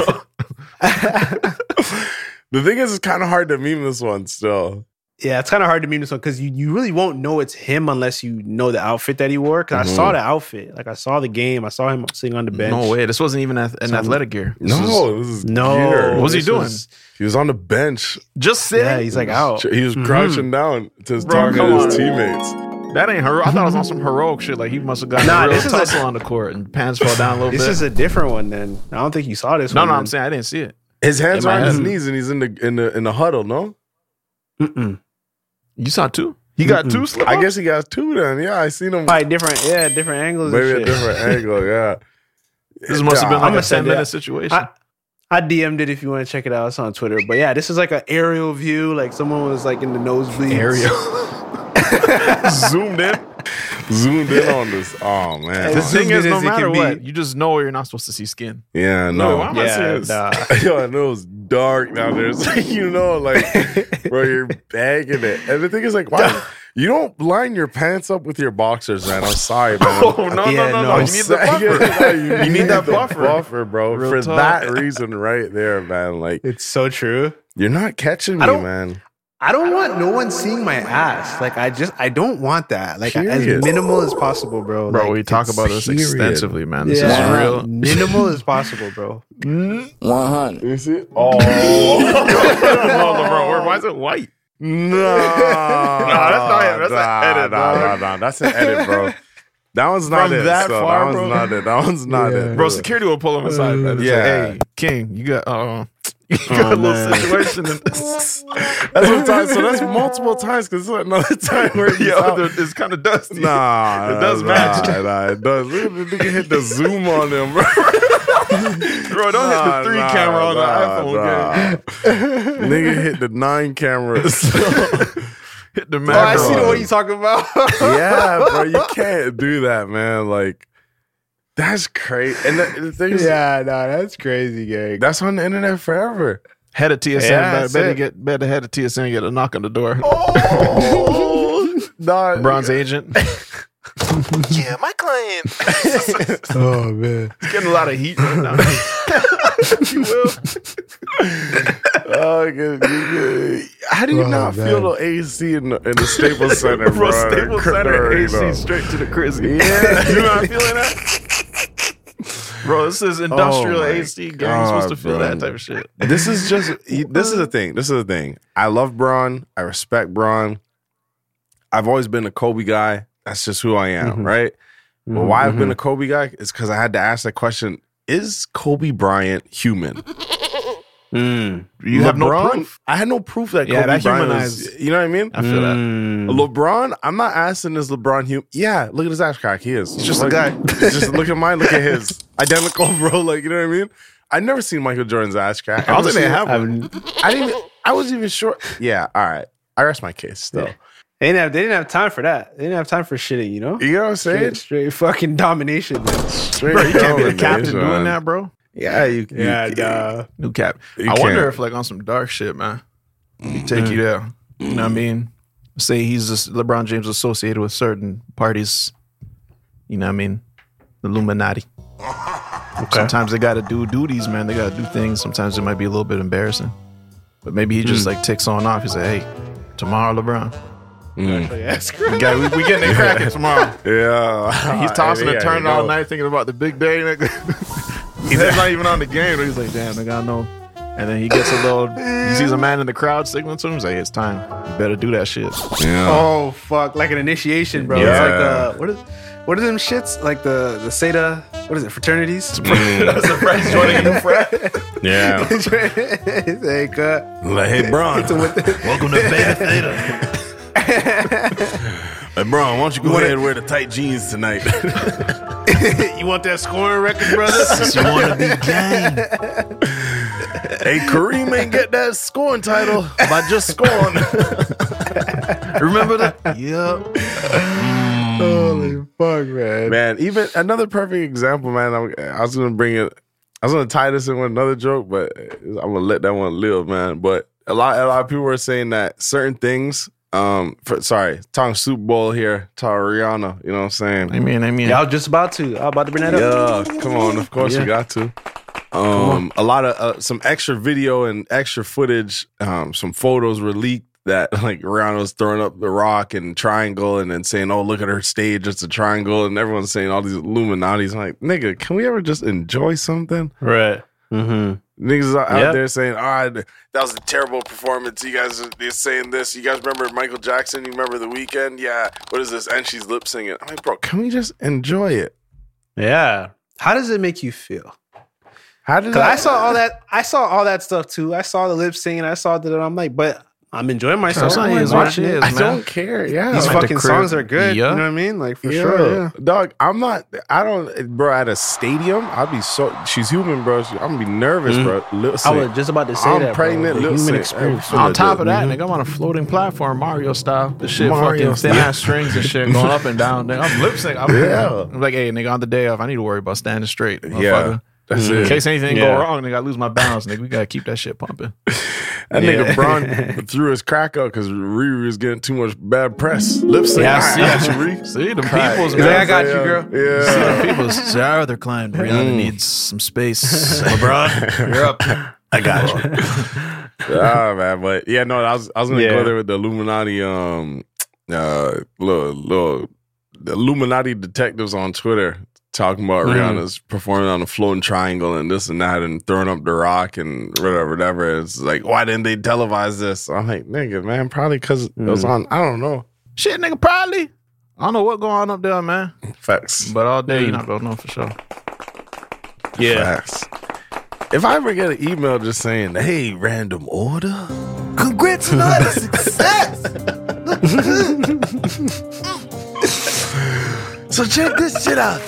Speaker 5: The thing is, it's kind of hard to meme this one still.
Speaker 6: Yeah, it's kind of hard to meme this one because you, you really won't know it's him unless you know the outfit that he wore. Because I saw the outfit. Like, I saw the game. I saw him sitting on the bench.
Speaker 4: No way, this wasn't even ath- an
Speaker 6: Some-
Speaker 4: athletic gear. This
Speaker 5: No, this is
Speaker 6: No.
Speaker 5: gear.
Speaker 4: What was he
Speaker 6: this
Speaker 4: doing?
Speaker 6: was-
Speaker 5: He was on the bench.
Speaker 4: Just sitting.
Speaker 6: yeah, he's like out.
Speaker 5: He was crouching down to
Speaker 4: Bro,
Speaker 5: talk to
Speaker 4: come
Speaker 5: his
Speaker 4: on.
Speaker 5: teammates.
Speaker 4: That ain't heroic. I thought it was on some heroic shit. Like he must have gotten
Speaker 6: Nah,
Speaker 4: a real
Speaker 6: this is a-
Speaker 4: tussle on the court and pants fell down a little
Speaker 6: This
Speaker 4: bit.
Speaker 6: is a different one then. I don't think you saw this
Speaker 4: no,
Speaker 6: one.
Speaker 4: no,
Speaker 6: then.
Speaker 4: I'm saying I didn't see it.
Speaker 5: His hands
Speaker 4: In
Speaker 5: are
Speaker 4: my
Speaker 5: on his
Speaker 4: head.
Speaker 5: knees and he's in the in the in the huddle. No,
Speaker 6: Mm-mm.
Speaker 4: You saw two? He got two slip
Speaker 5: I
Speaker 4: ups?
Speaker 5: guess he got two. Then yeah, I seen him.
Speaker 6: Probably different, yeah, different angles
Speaker 5: Maybe
Speaker 6: and
Speaker 5: a
Speaker 6: shit.
Speaker 5: different angle. Yeah,
Speaker 4: This must have been
Speaker 5: Yeah,
Speaker 4: like
Speaker 6: I'ma
Speaker 4: a
Speaker 6: send
Speaker 4: ten minute
Speaker 6: it.
Speaker 4: situation.
Speaker 6: I, I D M'd it if you want to check it out. It's on Twitter. But yeah, this is like an aerial view. Like someone was like in the nosebleeds.
Speaker 5: zoomed in, zoomed in on this. Oh man,
Speaker 4: the
Speaker 6: As
Speaker 4: thing
Speaker 6: zoomed
Speaker 4: is,
Speaker 6: in
Speaker 4: no
Speaker 6: as it
Speaker 4: matter
Speaker 6: can be.
Speaker 4: what, you just know you're not supposed to see skin.
Speaker 5: yeah,
Speaker 4: No,
Speaker 5: no.
Speaker 4: why am I
Speaker 6: Yeah,
Speaker 4: seeing this?
Speaker 6: nah.
Speaker 5: Yo, I know it's dark down there. It's like, you know, like, bro, you're bagging it. And the thing is, like, why you don't line your pants up with your boxers, man? I'm sorry, man.
Speaker 4: Oh, no, no,
Speaker 6: Yeah,
Speaker 4: no,
Speaker 6: no.
Speaker 4: no.
Speaker 5: I'm
Speaker 4: You need the
Speaker 5: saying-
Speaker 4: buffer.
Speaker 5: you,
Speaker 4: You need that
Speaker 5: the
Speaker 4: buffer.
Speaker 5: buffer, bro.
Speaker 4: Real
Speaker 5: For
Speaker 4: talk.
Speaker 5: that reason, right there, man. Like,
Speaker 6: It's so true.
Speaker 5: you're not catching me,
Speaker 6: I don't-
Speaker 5: man.
Speaker 6: I don't want no one seeing my ass. Like I just I don't want that. Like as
Speaker 5: Period.
Speaker 6: minimal as possible, bro.
Speaker 4: Bro,
Speaker 6: Like,
Speaker 4: we talk about this
Speaker 5: period.
Speaker 4: extensively, man. This
Speaker 6: yeah,
Speaker 4: is real.
Speaker 6: minimal as possible, bro.
Speaker 10: one hundred.
Speaker 5: You see? Oh,
Speaker 4: no, LeBron, why is it white?
Speaker 5: no.
Speaker 4: that's not it. That's an
Speaker 5: Nah,
Speaker 4: edit,
Speaker 5: nah,
Speaker 4: bro.
Speaker 5: nah, nah. That's an edit, bro. That one's not
Speaker 4: From
Speaker 5: it.
Speaker 4: that
Speaker 5: so
Speaker 4: far,
Speaker 5: that
Speaker 4: bro?
Speaker 5: one's not it. That one's not it.
Speaker 4: Bro, security will pull him aside. Man.
Speaker 5: Yeah.
Speaker 4: Yeah. Like, hey, King, you got uh, you got
Speaker 6: Oh,
Speaker 4: a little
Speaker 6: man.
Speaker 4: situation. In
Speaker 5: That's what time. So that's multiple times because it's another time where he's
Speaker 4: Yo,
Speaker 5: out.
Speaker 4: it's kind of dusty.
Speaker 5: Nah,
Speaker 4: It does
Speaker 5: nah,
Speaker 4: match.
Speaker 5: Nah, nah, it does. Look at the nigga hit the zoom on him, bro.
Speaker 4: Bro, don't hit
Speaker 5: Nah,
Speaker 4: the three
Speaker 5: nah,
Speaker 4: camera on
Speaker 5: nah,
Speaker 4: the iPhone
Speaker 5: nah. Nigga hit the nine cameras.
Speaker 4: Hit the
Speaker 6: Oh,
Speaker 4: macro.
Speaker 6: I see the one you talking about.
Speaker 5: Yeah, bro, you can't do that, man. Like, that's crazy. And the, the thing is,
Speaker 6: yeah, nah, that's crazy, gang.
Speaker 5: that's on the internet forever.
Speaker 4: Head of T S N.
Speaker 6: Yeah,
Speaker 4: better,
Speaker 6: that's
Speaker 4: better
Speaker 6: it.
Speaker 4: get better head of T S N get a knock on the door.
Speaker 5: Oh, nah,
Speaker 4: Bron's agent.
Speaker 5: yeah, my client.
Speaker 6: Oh man.
Speaker 4: He's getting a lot of heat right now. you will.
Speaker 5: Oh, good, good, good. How do you
Speaker 6: Oh,
Speaker 5: not
Speaker 6: man.
Speaker 5: feel the A C in the, in the Staples Center, bro?
Speaker 4: Bro, Staples Center, A C
Speaker 5: You know.
Speaker 4: straight to the Crizzy.
Speaker 5: Yeah.
Speaker 4: You not feeling that? Bro, this is industrial
Speaker 5: Oh, my
Speaker 4: A C gang. You're supposed to
Speaker 5: God,
Speaker 4: feel
Speaker 5: bro.
Speaker 4: that type of shit.
Speaker 5: This is just this is the thing. This is the thing. I love Bron. I respect Bron. I've always been a Kobe guy. That's just who I am, right? But why I've been a Kobe guy is because I had to ask that question: is Kobe Bryant human?
Speaker 6: Mm.
Speaker 4: You have no
Speaker 5: LeBron?
Speaker 4: proof.
Speaker 5: I had no proof that
Speaker 4: Yeah,
Speaker 5: Kobe
Speaker 4: that
Speaker 5: Bryant
Speaker 4: humanized-
Speaker 5: was, you know what I mean?
Speaker 4: I feel that.
Speaker 6: Mm.
Speaker 5: LeBron, I'm not asking is LeBron human. Yeah, look at his ass crack. He is. He's
Speaker 4: just a guy.
Speaker 5: just look at mine. Look at his. Identical, bro. Like, you know what I mean? I never seen Michael Jordan's ass crack.
Speaker 4: I don't
Speaker 5: never
Speaker 4: think they
Speaker 5: seen-
Speaker 4: have
Speaker 6: I've-
Speaker 4: one.
Speaker 5: I didn't. I wasn't even sure. Yeah. All right. I rest my case. Still.
Speaker 6: They didn't have they didn't have time for that. They didn't have time for shitting, you know?
Speaker 5: You know what I'm saying?
Speaker 6: Straight, straight fucking domination, man.
Speaker 5: Straight
Speaker 4: Bro, you can't be the captain
Speaker 5: domination,
Speaker 4: doing
Speaker 5: man.
Speaker 4: that, bro.
Speaker 5: Yeah. You. you
Speaker 6: Yeah,
Speaker 5: you-
Speaker 6: nah.
Speaker 4: New cap.
Speaker 5: You
Speaker 4: I wonder
Speaker 5: can't.
Speaker 4: if, like, on some dark shit, man, he take you there. You know what I mean? Say he's just LeBron James associated with certain parties. You know what I mean? The Illuminati. Sometimes they got to do duties, man. They got to do things. Sometimes it might be a little bit embarrassing. But maybe he just, like, ticks on off. He's like, hey, tomorrow, LeBron.
Speaker 6: That's
Speaker 4: We, got, we, we getting it cracking tomorrow.
Speaker 5: Yeah.
Speaker 4: He's tossing
Speaker 5: Yeah,
Speaker 4: and
Speaker 5: you
Speaker 4: turning all
Speaker 5: know.
Speaker 4: night thinking about the big day. Nigga. He's not even on the game. He's like, damn, nigga, I know. And then he gets a little, he sees a man in the crowd signaling to him. He's like, it's time. You better do that shit.
Speaker 5: Yeah.
Speaker 6: Oh fuck! Like an initiation, bro.
Speaker 5: Yeah.
Speaker 6: It's like uh, what is what are them shits? Like the the Seda what is it? Fraternities.
Speaker 4: Surprise joining a new frat.
Speaker 5: Yeah.
Speaker 6: Hey, cut.
Speaker 5: Like, hey, Bron.
Speaker 4: Welcome to Beta Theta.
Speaker 5: Hey, Bron, why don't you go ahead and wear the tight jeans tonight?
Speaker 6: You want that scoring record, brother?
Speaker 4: You want to be gang.
Speaker 5: Hey, Kareem ain't get that scoring title by just scoring.
Speaker 4: Remember that? Yep.
Speaker 6: Holy fuck, man.
Speaker 5: Man, even another perfect example, man. I'm, I was gonna bring it. I was gonna tie this in with another joke, but I'm gonna let that one live, man. But a lot, a lot of people were saying that certain things. Um, for, sorry, talking Super Bowl here, talking Rihanna. You know what I'm saying?
Speaker 4: I mean, I mean,
Speaker 6: Yeah, I was just about to. I was about to bring that up.
Speaker 5: Yeah, come on. Of course
Speaker 6: Yeah.
Speaker 5: you got to. Um, a lot of uh, some extra video and extra footage. Um, some photos were leaked that like Rihanna was throwing up the rock and triangle, and then saying, "Oh, look at her stage, it's a triangle," and everyone's saying all these Illuminati's. I'm like, nigga, can we ever just enjoy something?
Speaker 6: Right. Mm-hmm.
Speaker 5: Niggas are out
Speaker 6: Yep.
Speaker 5: there saying, "All right, that was a terrible performance." You guys are they're saying this. You guys remember Michael Jackson? You remember The Weeknd? Yeah. What is this? And she's lip singing. I'm like, bro, can we just enjoy it?
Speaker 6: Yeah. How does it make you feel?
Speaker 5: How did
Speaker 6: Because I saw all that. I saw all that stuff too. I saw the lip singing. I saw that. I'm like, but I'm enjoying myself.
Speaker 4: That's not
Speaker 6: I'm
Speaker 4: his
Speaker 6: watching
Speaker 4: what it
Speaker 6: it.
Speaker 4: is,
Speaker 5: I
Speaker 4: man.
Speaker 5: don't care. Yeah,
Speaker 6: These
Speaker 4: I'm at the
Speaker 6: fucking
Speaker 4: crib.
Speaker 6: songs are good.
Speaker 4: Yeah.
Speaker 6: You know what I mean? Like for
Speaker 5: Yeah.
Speaker 6: sure. Yeah.
Speaker 5: Dog, I'm not, I don't, bro, at a stadium, I'd be so, she's human, bro. She, I'm gonna be nervous, bro. Lip
Speaker 6: I
Speaker 5: sync.
Speaker 6: was just about to say
Speaker 5: I'm
Speaker 6: that.
Speaker 5: pregnant,
Speaker 6: bro. The
Speaker 5: lip
Speaker 6: human
Speaker 5: sync.
Speaker 6: experience.
Speaker 5: I'm
Speaker 4: On
Speaker 5: finna
Speaker 4: top
Speaker 5: do-
Speaker 4: of that, nigga, I'm on a floating platform, Mario style. The shit
Speaker 5: Mario
Speaker 4: fucking thin
Speaker 5: style.
Speaker 4: ass strings and shit going up and down. Nigga, I'm lip sync. I'm,
Speaker 5: Yeah.
Speaker 4: I'm like, hey, nigga, on the day off, I need to worry about standing straight.
Speaker 5: Yeah.
Speaker 4: motherfucker.
Speaker 5: That's
Speaker 4: In
Speaker 5: it.
Speaker 4: case anything
Speaker 6: Yeah.
Speaker 4: go wrong, nigga, I lose my balance, nigga. We gotta keep that shit pumping.
Speaker 5: That
Speaker 6: Yeah.
Speaker 5: nigga Bron threw his crack out because Riri was getting too much bad press. Lip sync.
Speaker 6: Yeah, I
Speaker 5: I
Speaker 6: see
Speaker 5: got
Speaker 6: it.
Speaker 5: you, Riri.
Speaker 4: See, the people's,
Speaker 6: He's
Speaker 4: man.
Speaker 6: like, I got you, girl.
Speaker 5: Yeah.
Speaker 4: See, the people's. See, our other client, Rihanna, needs some space. LeBron, you're up.
Speaker 6: I got you.
Speaker 5: Ah, man, but yeah, no, I was I was gonna
Speaker 6: Yeah.
Speaker 5: go there with the Illuminati, um, uh, little little the Illuminati detectives on Twitter talking about
Speaker 6: Mm.
Speaker 5: Rihanna's performing on a floating triangle and this and that and throwing up the rock and whatever, whatever. It's like, why didn't they televise this? I'm like, nigga, man, probably because it was
Speaker 6: Mm.
Speaker 5: on. I don't know.
Speaker 4: Shit, nigga, probably. I don't know what going on up there, man.
Speaker 5: Facts,
Speaker 4: But all day,
Speaker 6: Mm.
Speaker 4: you're not gonna know for sure.
Speaker 6: Yeah.
Speaker 5: facts. If I ever get an email just saying, "Hey, random order,"
Speaker 3: Congrats on all the success.
Speaker 5: so check this shit out.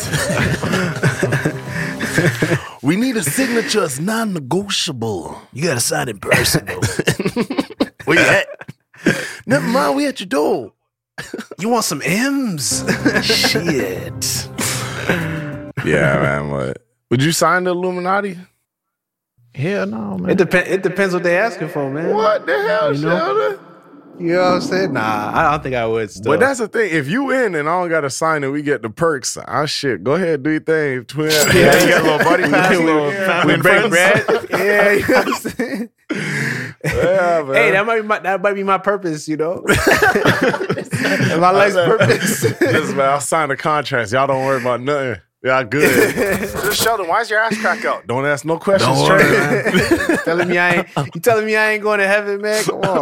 Speaker 5: We need a signature. It's non-negotiable.
Speaker 4: You gotta sign in person, though.
Speaker 5: Where you at? Never mind, we at your door.
Speaker 6: You want some M's?
Speaker 4: Shit.
Speaker 5: Yeah, man. What? Would you sign the Illuminati?
Speaker 4: Hell no, man.
Speaker 6: It depends. It depends what they asking for, man.
Speaker 5: What the hell,
Speaker 6: You know?
Speaker 5: Sheldon?
Speaker 6: You know what I'm saying? Nah, I don't think I would. Still.
Speaker 5: But that's the thing. If you in and I don't got to sign it, we get the perks. Ah, shit. Go ahead, do your thing. Twin.
Speaker 6: Yeah, you got a little buddy pass,
Speaker 5: We-
Speaker 6: little
Speaker 5: we
Speaker 6: we break
Speaker 5: friends.
Speaker 6: bread. Yeah, you know what I'm saying?
Speaker 5: Yeah, man.
Speaker 6: Hey, that might be my that might be my purpose, you know. My life's purpose.
Speaker 5: Listen, man, I'll sign the contracts. Y'all don't worry about nothing. Y'all good. Just Sheldon, why's your ass crack out? Don't ask no questions.
Speaker 4: Don't worry,
Speaker 5: Trey.
Speaker 6: telling me I ain't you telling me I ain't going to heaven, man? Come on.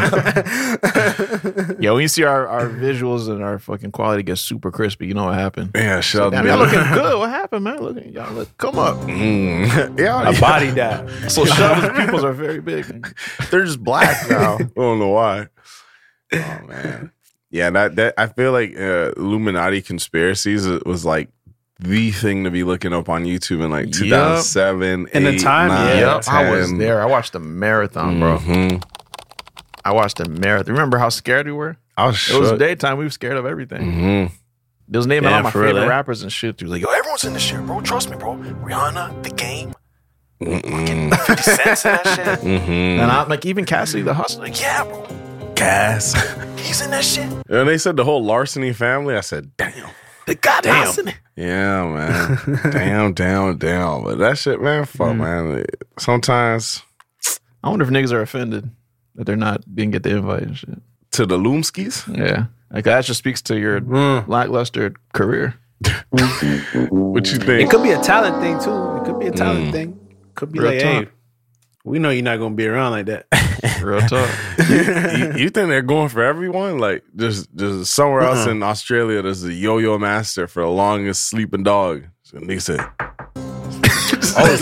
Speaker 4: Yeah, when you see our, our visuals and our fucking quality get super crispy, you know what happened.
Speaker 5: Yeah, Sheldon.
Speaker 4: Damn, y'all looking good. What happened, man? Look, y'all look. Come up.
Speaker 5: Mm. Yeah,
Speaker 6: I bodied that.
Speaker 4: So Sheldon's pupils are very big.
Speaker 5: they're just black now. I don't know why. Oh man. Yeah, that that I feel like uh, Illuminati conspiracies was like the thing to be looking up on YouTube in like two thousand seven.
Speaker 6: In the
Speaker 5: eight,
Speaker 6: time,
Speaker 5: nine,
Speaker 6: yeah.
Speaker 4: Yep, I was
Speaker 5: ten.
Speaker 4: there. I watched the marathon, bro.
Speaker 5: Mhm.
Speaker 4: I watched the marathon. Remember how scared we were?
Speaker 5: I was
Speaker 4: It was
Speaker 5: shook.
Speaker 4: daytime. We were scared of everything.
Speaker 5: Mhm.
Speaker 4: They was naming
Speaker 6: Yeah,
Speaker 4: all my
Speaker 6: for real,
Speaker 4: favorite
Speaker 6: eh?
Speaker 4: rappers and shit. They was like, yo, everyone's in this shit, bro. Trust me, bro. Rihanna, The Game,
Speaker 5: Mm-mm.
Speaker 4: fifty Cent in that shit.
Speaker 5: Mhm.
Speaker 4: And I'm like, even Cassidy the Hustler, like, yeah, bro.
Speaker 5: Gas.
Speaker 4: He's in that shit.
Speaker 5: And they said the whole larceny family. I said, damn.
Speaker 4: The goddamn.
Speaker 6: Damn.
Speaker 5: Yeah, man. damn, damn, damn. But that shit, man, fuck, man. Sometimes
Speaker 4: I wonder if niggas are offended that they're not didn't get the invite and shit.
Speaker 5: to the Loomskis.
Speaker 4: Yeah. Like that just speaks to your lackluster career.
Speaker 5: What you think?
Speaker 6: It could be a talent thing too. It could be a talent
Speaker 5: Mm.
Speaker 6: thing. Could be
Speaker 4: Real
Speaker 6: like,
Speaker 4: talk.
Speaker 6: hey, we know you're not gonna be around like that.
Speaker 4: Real talk.
Speaker 5: you, you think they're going for everyone? Like just just somewhere else
Speaker 6: Uh-uh.
Speaker 5: in Australia, there's a yo-yo master for the longest sleeping dog. So nigga said,
Speaker 4: Oh,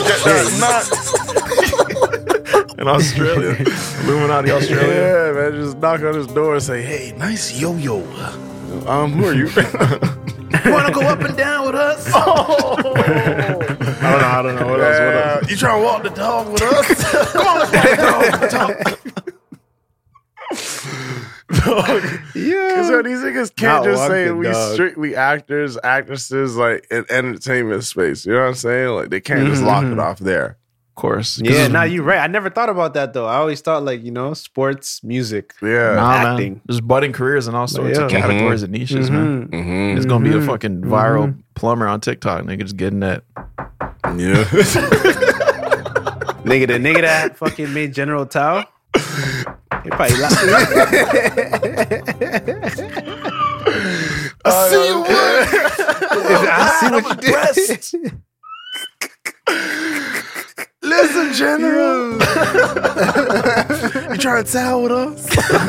Speaker 4: shit. In Australia. Illuminati, Australia.
Speaker 5: yeah, man, just knock on his door and say, hey, nice yo-yo. Um, who are you?
Speaker 4: You want to go up and down with us? Oh. I don't know. I don't know. What else? What else?
Speaker 5: You trying to walk the dog with us?
Speaker 4: Come on, let's walk the dog.
Speaker 5: Yeah. Because these niggas can't
Speaker 6: Not
Speaker 5: just say
Speaker 6: walking
Speaker 5: we
Speaker 6: dog.
Speaker 5: strictly actors, actresses, like in entertainment space. You know what I'm saying? Like they can't just lock it off there.
Speaker 4: Of course.
Speaker 6: Yeah, nah, you're right. I never thought about that though. I always thought like, you know, sports, music.
Speaker 5: Yeah.
Speaker 4: Nah,
Speaker 6: acting.
Speaker 4: man. There's budding careers in all sorts
Speaker 6: Yeah.
Speaker 4: of categories and niches, man.
Speaker 5: Mm-hmm.
Speaker 4: It's gonna be a fucking viral plumber on TikTok, nigga, just getting that.
Speaker 5: Yeah.
Speaker 6: Nigga, the nigga that fucking made General Tao. He probably laughed.
Speaker 5: I see you.
Speaker 6: I see what you did.
Speaker 5: Listen, General. You trying to towel with us?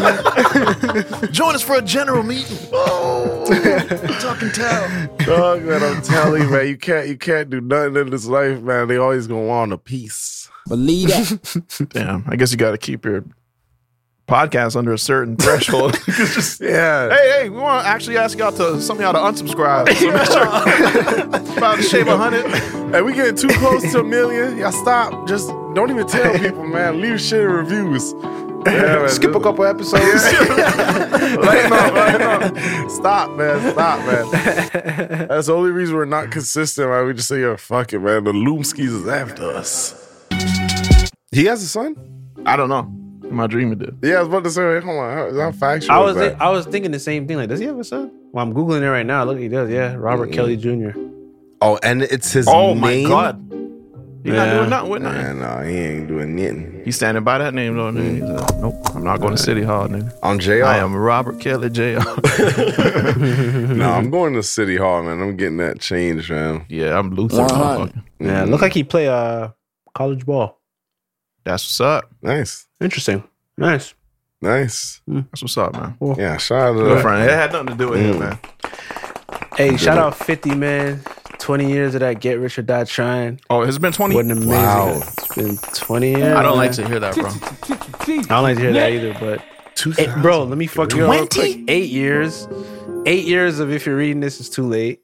Speaker 4: Join us for a general meeting.
Speaker 5: Oh,
Speaker 4: Talking towel.
Speaker 5: dog, man, I'm telling you, man, you can't, you can't do nothing in this life, man. They always gonna want a piece.
Speaker 10: Believe that.
Speaker 4: Damn, I guess you got to keep your podcast under a certain threshold. Just,
Speaker 5: Yeah.
Speaker 4: hey, hey, we want to actually ask y'all to some of y'all to unsubscribe. So make sure about to shave a hundred.
Speaker 5: Hey, we getting too close to a million. Y'all stop. Just don't even tell people, man. Leave shit in reviews. Yeah, man.
Speaker 6: Skip a couple episodes.
Speaker 5: Lighten up, lighten up. Stop, man. Stop, man. That's the only reason we're not consistent, man. We just say, yo, fuck it, man. The Loomskis is after us. He has a son?
Speaker 4: I don't know. In my dream, it did.
Speaker 5: Yeah, I was about to say, hold on. How, how factual
Speaker 6: I
Speaker 5: is
Speaker 6: was
Speaker 5: that?
Speaker 6: I was thinking the same thing. Like, does he have a son? Well, I'm googling it right now. Look, he does. Yeah, Robert Kelly Junior
Speaker 5: Oh, and it's his
Speaker 4: Oh
Speaker 5: name?
Speaker 4: my god. He's not
Speaker 6: Yeah.
Speaker 4: doing nothing with nothing.
Speaker 5: Man, no, he ain't doing nothing.
Speaker 4: He's standing by that name though, nigga. He's like, nope, I'm not going to City Hall, nigga.
Speaker 5: On J R?
Speaker 4: I am Robert Kelly J R.
Speaker 5: No, I'm going to City Hall, man. I'm getting that change, man.
Speaker 4: Yeah, I'm Luther.
Speaker 10: one hundred.
Speaker 4: motherfucker.
Speaker 6: Yeah, look like he play uh college ball.
Speaker 4: That's what's up.
Speaker 5: Nice.
Speaker 6: Interesting. Nice.
Speaker 5: Nice.
Speaker 4: That's what's up, man.
Speaker 5: Yeah, shout out to
Speaker 4: Good
Speaker 5: that.
Speaker 4: friend. It had nothing to do with him, man.
Speaker 6: Hey, shout out fifty, man. twenty years of that Get Rich or Die Trying.
Speaker 4: Oh, it's been twenty.
Speaker 6: Wasn't amazing.
Speaker 5: Wow.
Speaker 6: It's been twenty years.
Speaker 4: I don't
Speaker 6: man.
Speaker 4: like to hear that, bro.
Speaker 6: I don't like to hear that either, but Eight, bro, let me fuck you up real quick. Eight years. Eight years of if you're reading this is too late.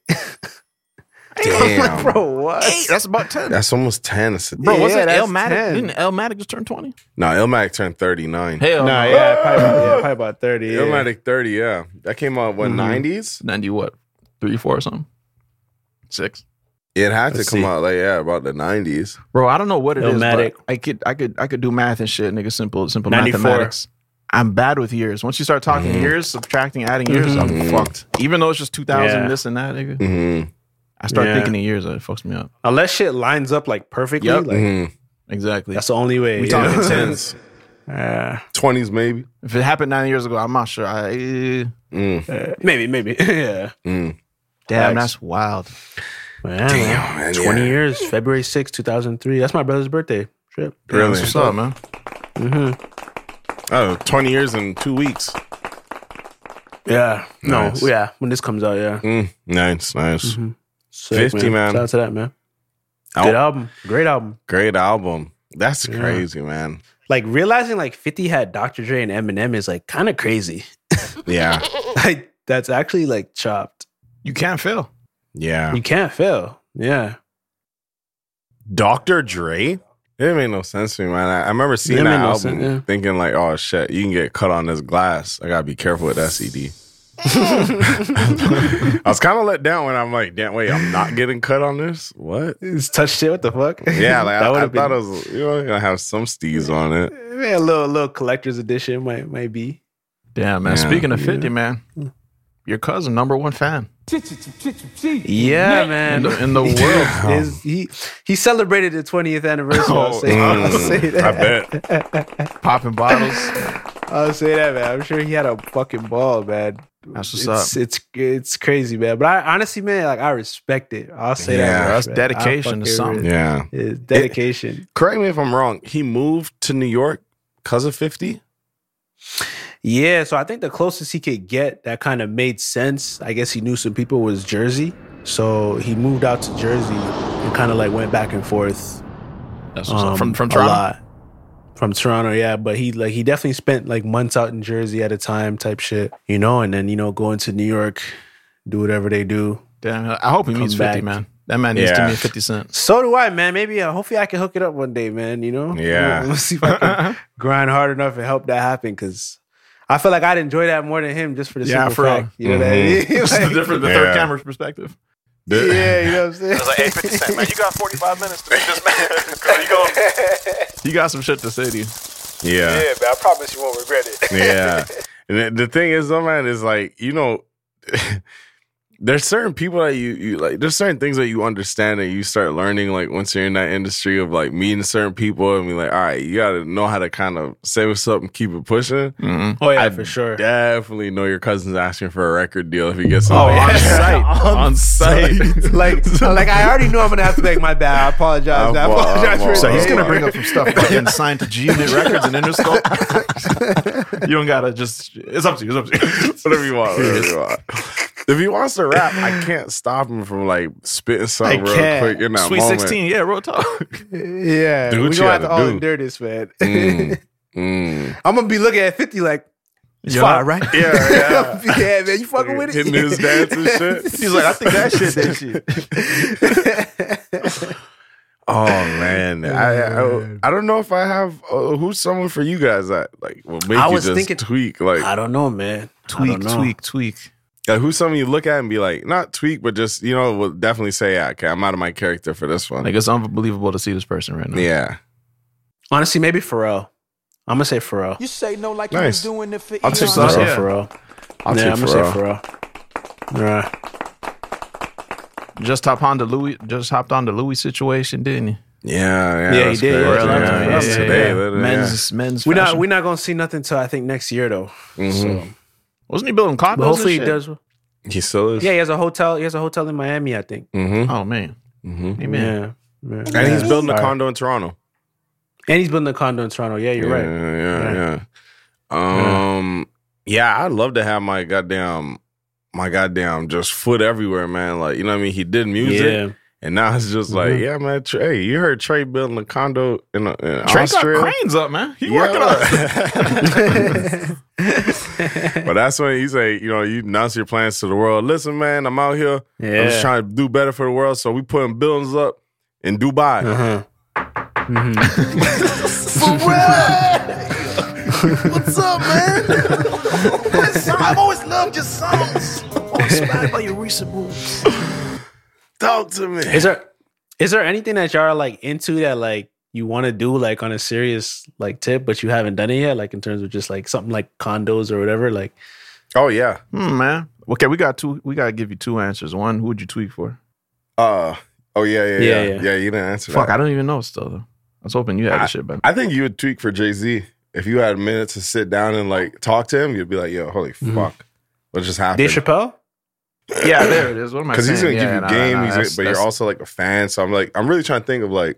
Speaker 5: Damn.
Speaker 6: Bro, what?
Speaker 4: Eight. That's about ten.
Speaker 5: That's almost ten.
Speaker 4: Bro,
Speaker 6: Yeah,
Speaker 4: wasn't
Speaker 6: that's
Speaker 4: Elmatic?
Speaker 6: ten.
Speaker 4: Didn't Elmatic just turn twenty?
Speaker 5: No, Illmatic turned thirty-nine.
Speaker 4: Hell
Speaker 6: Nah,
Speaker 4: no.
Speaker 6: yeah, probably about, yeah, probably about thirty. Yeah.
Speaker 5: Illmatic thirty, yeah. That came out, what, nineties?
Speaker 4: ninety what? Three, four or something? Six?
Speaker 5: It had
Speaker 6: Let's
Speaker 5: to come
Speaker 6: see.
Speaker 5: out, like, yeah, about the nineties.
Speaker 4: Bro, I don't know what it is,
Speaker 6: Illmatic.
Speaker 4: but I could, I could, I could do math and shit, nigga. Simple, simple
Speaker 6: ninety-four.
Speaker 4: mathematics. I'm bad with years. Once you start talking years, subtracting, adding years, I'm fucked. Even though it's just two thousand,
Speaker 6: Yeah.
Speaker 4: this and that, nigga.
Speaker 5: Mm-hmm.
Speaker 4: I start
Speaker 6: Yeah.
Speaker 4: thinking in years, it fucks me up.
Speaker 6: Unless shit lines up like perfectly,
Speaker 4: Yep.
Speaker 6: like
Speaker 5: Mm-hmm.
Speaker 4: Exactly.
Speaker 6: that's the only way.
Speaker 4: We
Speaker 6: you
Speaker 4: talking
Speaker 6: know?
Speaker 4: tens.
Speaker 6: Uh,
Speaker 5: twenties, maybe.
Speaker 4: If it happened nine years ago, I'm not sure. I, eh,
Speaker 5: Mm.
Speaker 6: uh, maybe, maybe. yeah.
Speaker 5: Mm.
Speaker 4: damn,
Speaker 6: Facts.
Speaker 4: that's wild.
Speaker 6: Yeah,
Speaker 5: Damn, man.
Speaker 6: twenty
Speaker 5: yeah.
Speaker 6: years, February sixth, two thousand three. That's my brother's birthday trip.
Speaker 5: Really?
Speaker 4: That's what's up, man.
Speaker 6: Mm-hmm.
Speaker 5: Oh, twenty years in two weeks.
Speaker 6: Yeah.
Speaker 5: Nice.
Speaker 6: No, yeah. When this comes out, yeah.
Speaker 5: Mm. Nice, nice.
Speaker 6: Sick,
Speaker 5: fifty, man.
Speaker 6: Shout out to that, man.
Speaker 5: Oh,
Speaker 6: Good album. Great album.
Speaker 5: great album. That's
Speaker 6: Yeah.
Speaker 5: crazy, man.
Speaker 6: Like realizing like fifty had Doctor Dre and Eminem is like kind of crazy.
Speaker 5: Yeah.
Speaker 6: Like that's actually like chopped.
Speaker 4: You can't fail.
Speaker 5: Yeah.
Speaker 6: You can't fail. Yeah.
Speaker 5: Doctor Dre? It didn't make no sense to me, man. I, I remember seeing
Speaker 6: Didn't
Speaker 5: that
Speaker 6: make no
Speaker 5: album
Speaker 6: sense, yeah.
Speaker 5: thinking like, oh shit, you can get cut on this glass. I gotta be careful with that C D. I was kind of let down when I'm like, damn, wait, I'm not getting cut on this? What?
Speaker 6: It's touch shit. What the fuck?
Speaker 5: Yeah, like I, I
Speaker 6: would've
Speaker 5: thought
Speaker 6: been-
Speaker 5: it was, you know, gonna have some steez on it.
Speaker 6: Yeah, a little little collector's edition might might be.
Speaker 4: Damn, man.
Speaker 5: Yeah.
Speaker 4: Speaking of fifty, man, your cousin, number one fan
Speaker 6: Yeah,
Speaker 4: in
Speaker 6: man.
Speaker 4: the, in the world.
Speaker 6: His, he he celebrated the twentieth anniversary. I'll
Speaker 4: Oh,
Speaker 6: say, I'll
Speaker 5: Mm,
Speaker 6: say that.
Speaker 5: I bet.
Speaker 4: Popping bottles.
Speaker 6: I'll say that, man. I'm sure he had a fucking ball, man.
Speaker 4: That's what's
Speaker 6: it's,
Speaker 4: up.
Speaker 6: It's it's crazy, man. But I honestly, man, like I respect it. I'll say
Speaker 5: Yeah,
Speaker 6: that. much,
Speaker 4: that's
Speaker 6: man.
Speaker 4: dedication
Speaker 6: I
Speaker 4: to
Speaker 6: fucking
Speaker 4: something.
Speaker 6: re-
Speaker 5: Yeah.
Speaker 6: It's dedication.
Speaker 5: Correct me if I'm wrong. He moved to New York because of fifty?
Speaker 6: Yeah, so I think the closest he could get that kind of made sense, I guess he knew some people, was Jersey. So he moved out to Jersey and kind of like went back and forth.
Speaker 4: That's what's
Speaker 6: um,
Speaker 4: up. From from
Speaker 6: a
Speaker 4: Toronto.
Speaker 6: lot. From Toronto, yeah. But he like he definitely spent like months out in Jersey at a time, type shit. You know, and then you know going to New York, do whatever they do.
Speaker 4: Damn, I hope he
Speaker 6: Come
Speaker 4: meets fifty,
Speaker 6: back.
Speaker 4: man. That man needs
Speaker 5: Yeah.
Speaker 4: to meet fifty Cent.
Speaker 6: So do I, man. Maybe uh, hopefully I can hook it up one day, man. You know,
Speaker 5: Yeah.
Speaker 6: We'll, we'll see if I can grind hard enough and help that happen because. I feel like I'd enjoy that more than him just for the
Speaker 4: Yeah,
Speaker 6: simple
Speaker 4: for real.
Speaker 6: fact. You know what I mean?
Speaker 4: It's the
Speaker 6: Like,
Speaker 4: different, the
Speaker 5: Yeah.
Speaker 4: third camera's perspective.
Speaker 6: yeah, you know what I'm saying?
Speaker 4: It's like, hey, fifty Cent, man, you got forty-five minutes to meet this man. Girl, you, gonna, you got some shit to say to you.
Speaker 5: Yeah.
Speaker 6: Yeah, man. I promise you won't regret it.
Speaker 5: Yeah. And the, the thing is, though, man, is like, you know, there's certain people that you, you like, there's certain things that you understand that you start learning, like, once you're in that industry of, like, meeting certain people and be like, all right, you got to know how to kind of say what's up and keep it pushing.
Speaker 4: Mm-hmm.
Speaker 6: Oh, yeah,
Speaker 5: I
Speaker 6: for sure.
Speaker 5: Definitely know your cousin's asking for a record deal if he gets
Speaker 4: Oh,
Speaker 5: something.
Speaker 4: on site. on site.
Speaker 6: like, like I already know I'm going to have to make my bad. I apologize. I
Speaker 5: I'm-
Speaker 6: apologize
Speaker 5: I'm-
Speaker 6: for
Speaker 4: So
Speaker 6: it.
Speaker 4: he's gonna bring up some stuff about getting signed to G Unit Records and Interscope. You don't gotta just. It's up to you. It's up to you.
Speaker 5: Whatever you want. Whatever you want. If he wants to rap, I can't stop him from like spitting something real
Speaker 6: can't.
Speaker 5: quick in that
Speaker 4: Sweet
Speaker 5: moment.
Speaker 4: sixteen, yeah, real talk.
Speaker 6: Yeah,
Speaker 5: Do
Speaker 6: we're
Speaker 5: what
Speaker 6: going
Speaker 5: you
Speaker 6: to have
Speaker 5: gotta
Speaker 6: to all
Speaker 5: do.
Speaker 6: endure this, man.
Speaker 5: Mm, mm.
Speaker 6: I'm going to be looking at fifty like, it's
Speaker 4: Yeah.
Speaker 6: fine, right?
Speaker 5: Yeah, yeah.
Speaker 6: yeah, man, you fucking with it?
Speaker 5: Hitting his dance and shit.
Speaker 4: He's like, I think that shit, that shit.
Speaker 5: Oh man, I, I I don't know if I have uh, who's someone for you guys that like will make
Speaker 6: I
Speaker 5: you
Speaker 6: was
Speaker 5: just
Speaker 6: thinking-
Speaker 5: tweak like
Speaker 6: I don't know, man. I
Speaker 4: Tweak,
Speaker 6: don't know.
Speaker 4: tweak, tweak.
Speaker 5: like, who's someone you look at and be like not tweak but just you know will definitely say yeah okay I'm out of my character for this one.
Speaker 4: Like, it's unbelievable to see this person right now.
Speaker 5: Yeah,
Speaker 6: Honestly, maybe Pharrell. I'm going to say Pharrell.
Speaker 3: You say no like
Speaker 5: Nice.
Speaker 3: you was doing it for
Speaker 5: I'll take
Speaker 3: eons.
Speaker 6: I'm going to say
Speaker 4: Yeah.
Speaker 6: Pharrell.
Speaker 5: I'll
Speaker 6: yeah,
Speaker 5: take
Speaker 6: I'm going to say
Speaker 5: Pharrell.
Speaker 6: Pharrell. Yeah.
Speaker 4: Just hopped on the Louis. Just hopped on the Louis situation, didn't you?
Speaker 5: yeah, yeah.
Speaker 6: Yeah, he
Speaker 5: that's
Speaker 6: did.
Speaker 5: crazy.
Speaker 6: Yeah,
Speaker 5: Yeah,
Speaker 6: yeah,
Speaker 5: that's
Speaker 6: yeah,
Speaker 5: today.
Speaker 6: yeah.
Speaker 5: literally,
Speaker 4: Men's men's.
Speaker 6: We're not,
Speaker 4: fashion.
Speaker 6: we're not going to see nothing until I think next year, though.
Speaker 5: yeah. Mhm.
Speaker 6: So,
Speaker 4: Wasn't he building condos?
Speaker 6: but hopefully he
Speaker 4: and shit?
Speaker 6: does.
Speaker 5: He still is.
Speaker 6: Yeah, he has a hotel. He has a hotel in Miami, I think.
Speaker 5: Mm-hmm.
Speaker 4: Oh man,
Speaker 5: Mm-hmm.
Speaker 4: amen.
Speaker 6: Yeah. yeah.
Speaker 5: And he's building a
Speaker 6: Sorry.
Speaker 5: condo in Toronto.
Speaker 6: And he's building a condo in Toronto. Yeah, you're
Speaker 5: yeah,
Speaker 6: right.
Speaker 5: Yeah, yeah, yeah. Um, yeah, I'd love to have my goddamn, my goddamn, just foot everywhere, man. Like, you know what I mean? He did music,
Speaker 6: Yeah.
Speaker 5: and now it's just like,
Speaker 6: Mhm.
Speaker 5: yeah, man. Trey, you heard Trey building a condo in, uh, in
Speaker 4: Trey
Speaker 5: Austria?
Speaker 4: got cranes up, man. He
Speaker 5: Yeah.
Speaker 4: working on.
Speaker 5: But that's when you say, you know, you announce your plans to the world. Listen, man, I'm out here. I'm
Speaker 6: Yeah.
Speaker 5: just trying to do better for the world. So we putting buildings up in Dubai.
Speaker 6: Uh-huh.
Speaker 4: What's up, man? I've always loved your songs. I'm inspired by your recent moves.
Speaker 5: Talk to me.
Speaker 6: Is there is there anything that y'all are like into that like you want to do like on a serious like tip, but you haven't done it yet? Like in terms of just like something like condos or whatever. Like,
Speaker 5: Oh yeah.
Speaker 4: Hmm, man. Okay, we got two. We got to give you two answers. One, who would you tweet for?
Speaker 5: Uh. Oh yeah, yeah,
Speaker 6: Yeah,
Speaker 5: yeah,
Speaker 6: yeah.
Speaker 5: yeah. You didn't answer
Speaker 4: Fuck,
Speaker 5: that.
Speaker 4: I don't even know still though. I was hoping you had
Speaker 5: I,
Speaker 4: the shit, but
Speaker 5: I think you would tweak for Jay-Z. If you had a minute to sit down and like talk to him, you'd be like, yo, holy
Speaker 6: Mhm.
Speaker 5: fuck. What just happened?
Speaker 6: Dave Chappelle?
Speaker 4: yeah, there it is. What am I
Speaker 5: Because
Speaker 4: saying?
Speaker 5: he's gonna
Speaker 4: Yeah,
Speaker 5: give you
Speaker 4: nah,
Speaker 5: game,
Speaker 4: nah,
Speaker 5: he's
Speaker 4: that's-
Speaker 5: but you're
Speaker 4: that's-
Speaker 5: also like a fan. So I'm like, I'm really trying to think of like,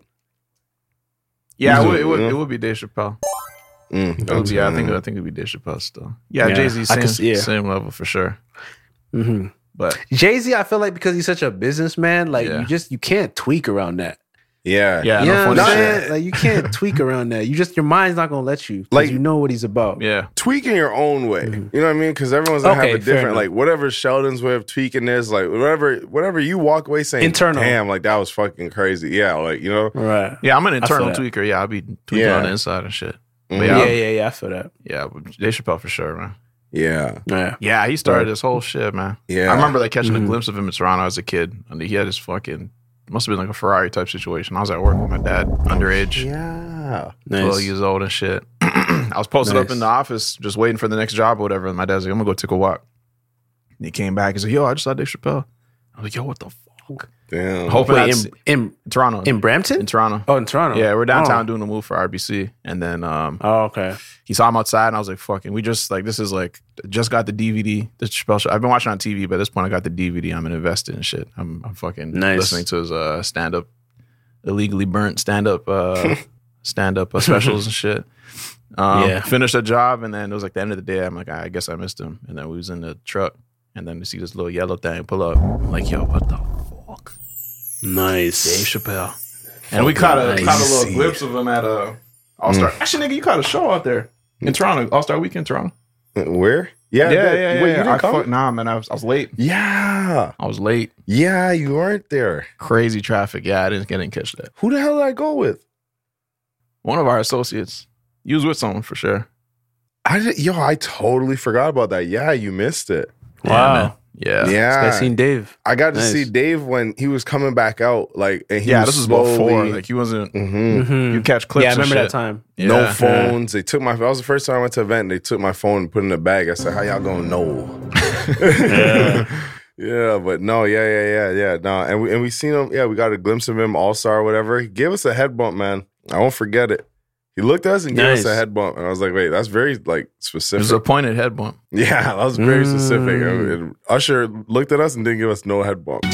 Speaker 4: Yeah, it
Speaker 5: He's
Speaker 4: would,
Speaker 5: a-
Speaker 4: it would.
Speaker 5: yeah.
Speaker 4: It would be Dave Chappelle.
Speaker 5: mm,
Speaker 4: It would be, yeah, I think.
Speaker 5: mm.
Speaker 4: I think it would be Dave Chappelle still. Yeah,
Speaker 6: Yeah,
Speaker 4: Jay Z
Speaker 6: I
Speaker 4: same
Speaker 6: could see- yeah.
Speaker 4: same level for sure.
Speaker 6: Mm-hmm.
Speaker 4: But
Speaker 6: Jay-Z, I feel like because he's such a businessman, like
Speaker 4: Yeah.
Speaker 6: you just you can't tweak around that.
Speaker 5: yeah,
Speaker 4: yeah,
Speaker 6: You
Speaker 4: no
Speaker 6: know
Speaker 4: funny
Speaker 6: what I'm
Speaker 4: shit.
Speaker 6: saying? Like you can't tweak around that. You just your mind's not gonna let you.
Speaker 5: Like-
Speaker 6: Like you know what he's about.
Speaker 4: Yeah,
Speaker 5: tweak in your own way.
Speaker 6: Mhm.
Speaker 5: You know what I mean? Because everyone's gonna
Speaker 6: Okay,
Speaker 5: have a
Speaker 6: fair
Speaker 5: different,
Speaker 6: enough.
Speaker 5: like whatever Sheldon's way of tweaking is, like whatever, whatever you walk away saying,
Speaker 6: Internal.
Speaker 5: damn, like that was fucking crazy. Yeah, like you know,
Speaker 6: Right.
Speaker 4: yeah. I'm an
Speaker 6: feel
Speaker 4: internal
Speaker 6: that.
Speaker 4: tweaker. Yeah, I'll be tweaking
Speaker 5: Yeah.
Speaker 4: on the inside and shit.
Speaker 5: Mhm.
Speaker 4: But
Speaker 6: Yeah,
Speaker 4: yeah,
Speaker 6: yeah, yeah, I feel that.
Speaker 4: yeah. but Dave Chappelle for sure, man.
Speaker 5: yeah,
Speaker 6: Yeah.
Speaker 4: Yeah, he started
Speaker 6: Right.
Speaker 4: this whole shit, man.
Speaker 5: yeah.
Speaker 4: I remember like catching
Speaker 6: Mhm.
Speaker 4: a glimpse of him in Toronto as a kid, and he had this fucking must have been like a Ferrari type situation. I was at work with my dad, underage,
Speaker 5: Yeah,
Speaker 4: twelve
Speaker 6: Nice.
Speaker 4: years old and shit. I was posted up
Speaker 6: Nice.
Speaker 4: in the office just waiting for the next job or whatever. And my dad's like, "I'm gonna go take a walk." And he came back. He's like, "Yo, I just saw Dave Chappelle." I was like, "Yo, what the fuck?"
Speaker 5: damn.
Speaker 4: Hoping
Speaker 6: Wait,
Speaker 4: that's
Speaker 6: in, in
Speaker 4: Toronto.
Speaker 6: in Brampton?
Speaker 4: in Toronto.
Speaker 6: Oh, in Toronto.
Speaker 4: Yeah, we're downtown
Speaker 6: Oh.
Speaker 4: doing a move for R B C, and then um,
Speaker 6: Oh, okay.
Speaker 4: he saw him outside, and I was like, "Fucking, we just like this is like just got the D V D, the Chappelle show. I've been watching on T V, but at this point, I got the D V D. I'm gonna invest in shit. I'm, I'm fucking
Speaker 6: Nice.
Speaker 4: listening to his uh, stand up, illegally burnt stand up, uh, stand up uh, specials and shit. Um,
Speaker 6: Yeah.
Speaker 4: Finished a job, and then it was like the end of the day. I'm like, I guess I missed him, and then we was in the truck, and then we see this little yellow thing pull up. I'm like, yo, what the
Speaker 6: Nice.
Speaker 4: Dave Chappelle. And we caught a,
Speaker 6: nice.
Speaker 4: caught a little glimpse of him at a All-Star. Mm. Actually, nigga, you caught a show out there in Toronto. All-Star Weekend, Toronto.
Speaker 5: Where? Yeah,
Speaker 4: yeah,
Speaker 5: that,
Speaker 4: yeah, yeah.
Speaker 5: Wait,
Speaker 4: yeah.
Speaker 5: you didn't
Speaker 4: I
Speaker 5: come?
Speaker 4: fuck, nah, man, I was, I was late.
Speaker 5: Yeah.
Speaker 4: I was late.
Speaker 5: Yeah, you weren't there.
Speaker 4: Crazy traffic. Yeah, I didn't get in catch that.
Speaker 5: Who the hell did I go with?
Speaker 4: One of our associates. You was with someone for sure.
Speaker 5: I did, yo, I totally forgot about that. Yeah, you missed it.
Speaker 6: Wow.
Speaker 4: Yeah.
Speaker 5: Yeah.
Speaker 6: I seen Dave.
Speaker 5: I got to
Speaker 6: Nice.
Speaker 5: see Dave when he was coming back out. Like, and he
Speaker 4: yeah,
Speaker 5: was
Speaker 4: this was
Speaker 5: slowly,
Speaker 4: before. Like, he wasn't,
Speaker 5: Mhm.
Speaker 6: Mhm.
Speaker 4: you catch clips
Speaker 6: Yeah, I
Speaker 4: and
Speaker 6: remember
Speaker 4: shit.
Speaker 6: that time.
Speaker 4: Yeah.
Speaker 5: No phones. They took my. That was the first time I went to an event. They took my phone and put it in the bag. I said, "How y'all gonna know?"
Speaker 6: Yeah.
Speaker 5: Yeah, but no, yeah, yeah, yeah, yeah. No, and we and we seen him. Yeah, we got a glimpse of him, All Star, or whatever. He gave us a head bump, man. I won't forget it. He looked at us and gave
Speaker 6: Nice.
Speaker 5: us a head bump, and I was like, "Wait, that's very like
Speaker 4: It
Speaker 5: specific."
Speaker 4: was a pointed head bump.
Speaker 5: Yeah, that was very
Speaker 6: Mm.
Speaker 5: specific. And- and Usher looked at us and didn't give us no head bump.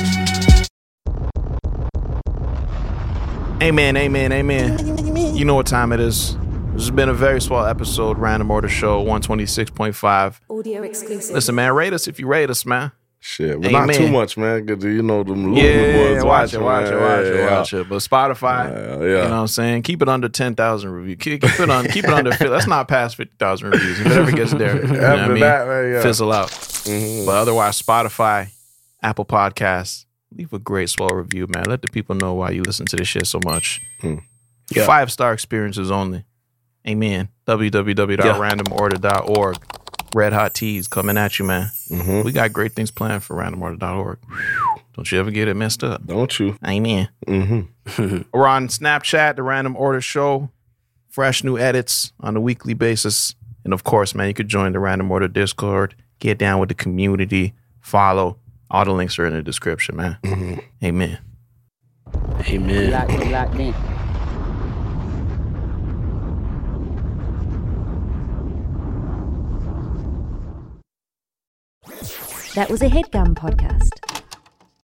Speaker 4: Amen, amen, amen. You know what time it is. This has been a very swell episode, Random Order Show one twenty-six point five.
Speaker 1: Audio exclusive.
Speaker 4: Listen, man, rate us if you rate us, man.
Speaker 5: Shit, but not
Speaker 4: Amen.
Speaker 5: too much, man. Good, you know them
Speaker 4: Yeah,
Speaker 5: little boys
Speaker 4: yeah, watch it,
Speaker 5: watching,
Speaker 4: watch it,
Speaker 5: man.
Speaker 4: watch it,
Speaker 5: Yeah,
Speaker 4: watch it. But Spotify,
Speaker 5: yeah,
Speaker 4: you know what
Speaker 5: yeah.
Speaker 4: I'm saying? Keep it under ten thousand reviews. Keep, keep it on, keep it under. Let's not pass fifty thousand reviews. If it ever gets there, you know what I
Speaker 5: After
Speaker 4: mean?
Speaker 5: that, man, yeah.
Speaker 4: Fizzle out.
Speaker 5: Mhm.
Speaker 4: But otherwise, Spotify, Apple Podcasts, leave a great slow review, man. Let the people know why you listen to this shit so much.
Speaker 5: Hmm.
Speaker 6: Yeah.
Speaker 4: Five star experiences only. Amen. w w w dot random order dot org. Red Hot Teas coming at you, man.
Speaker 5: Mhm.
Speaker 4: We got great things planned for random order dot org. Don't you ever get it messed up.
Speaker 5: Don't you?
Speaker 4: Amen.
Speaker 5: Mm-hmm.
Speaker 4: We're on Snapchat, the Random Order Show. Fresh new edits on a weekly basis. And of course, man, you could join the Random Order Discord. Get down with the community. Follow. All the links are in the description, man.
Speaker 5: Mm-hmm.
Speaker 4: Amen.
Speaker 6: Amen.
Speaker 11: Locked in, locked in.
Speaker 12: That was a HeadGum podcast.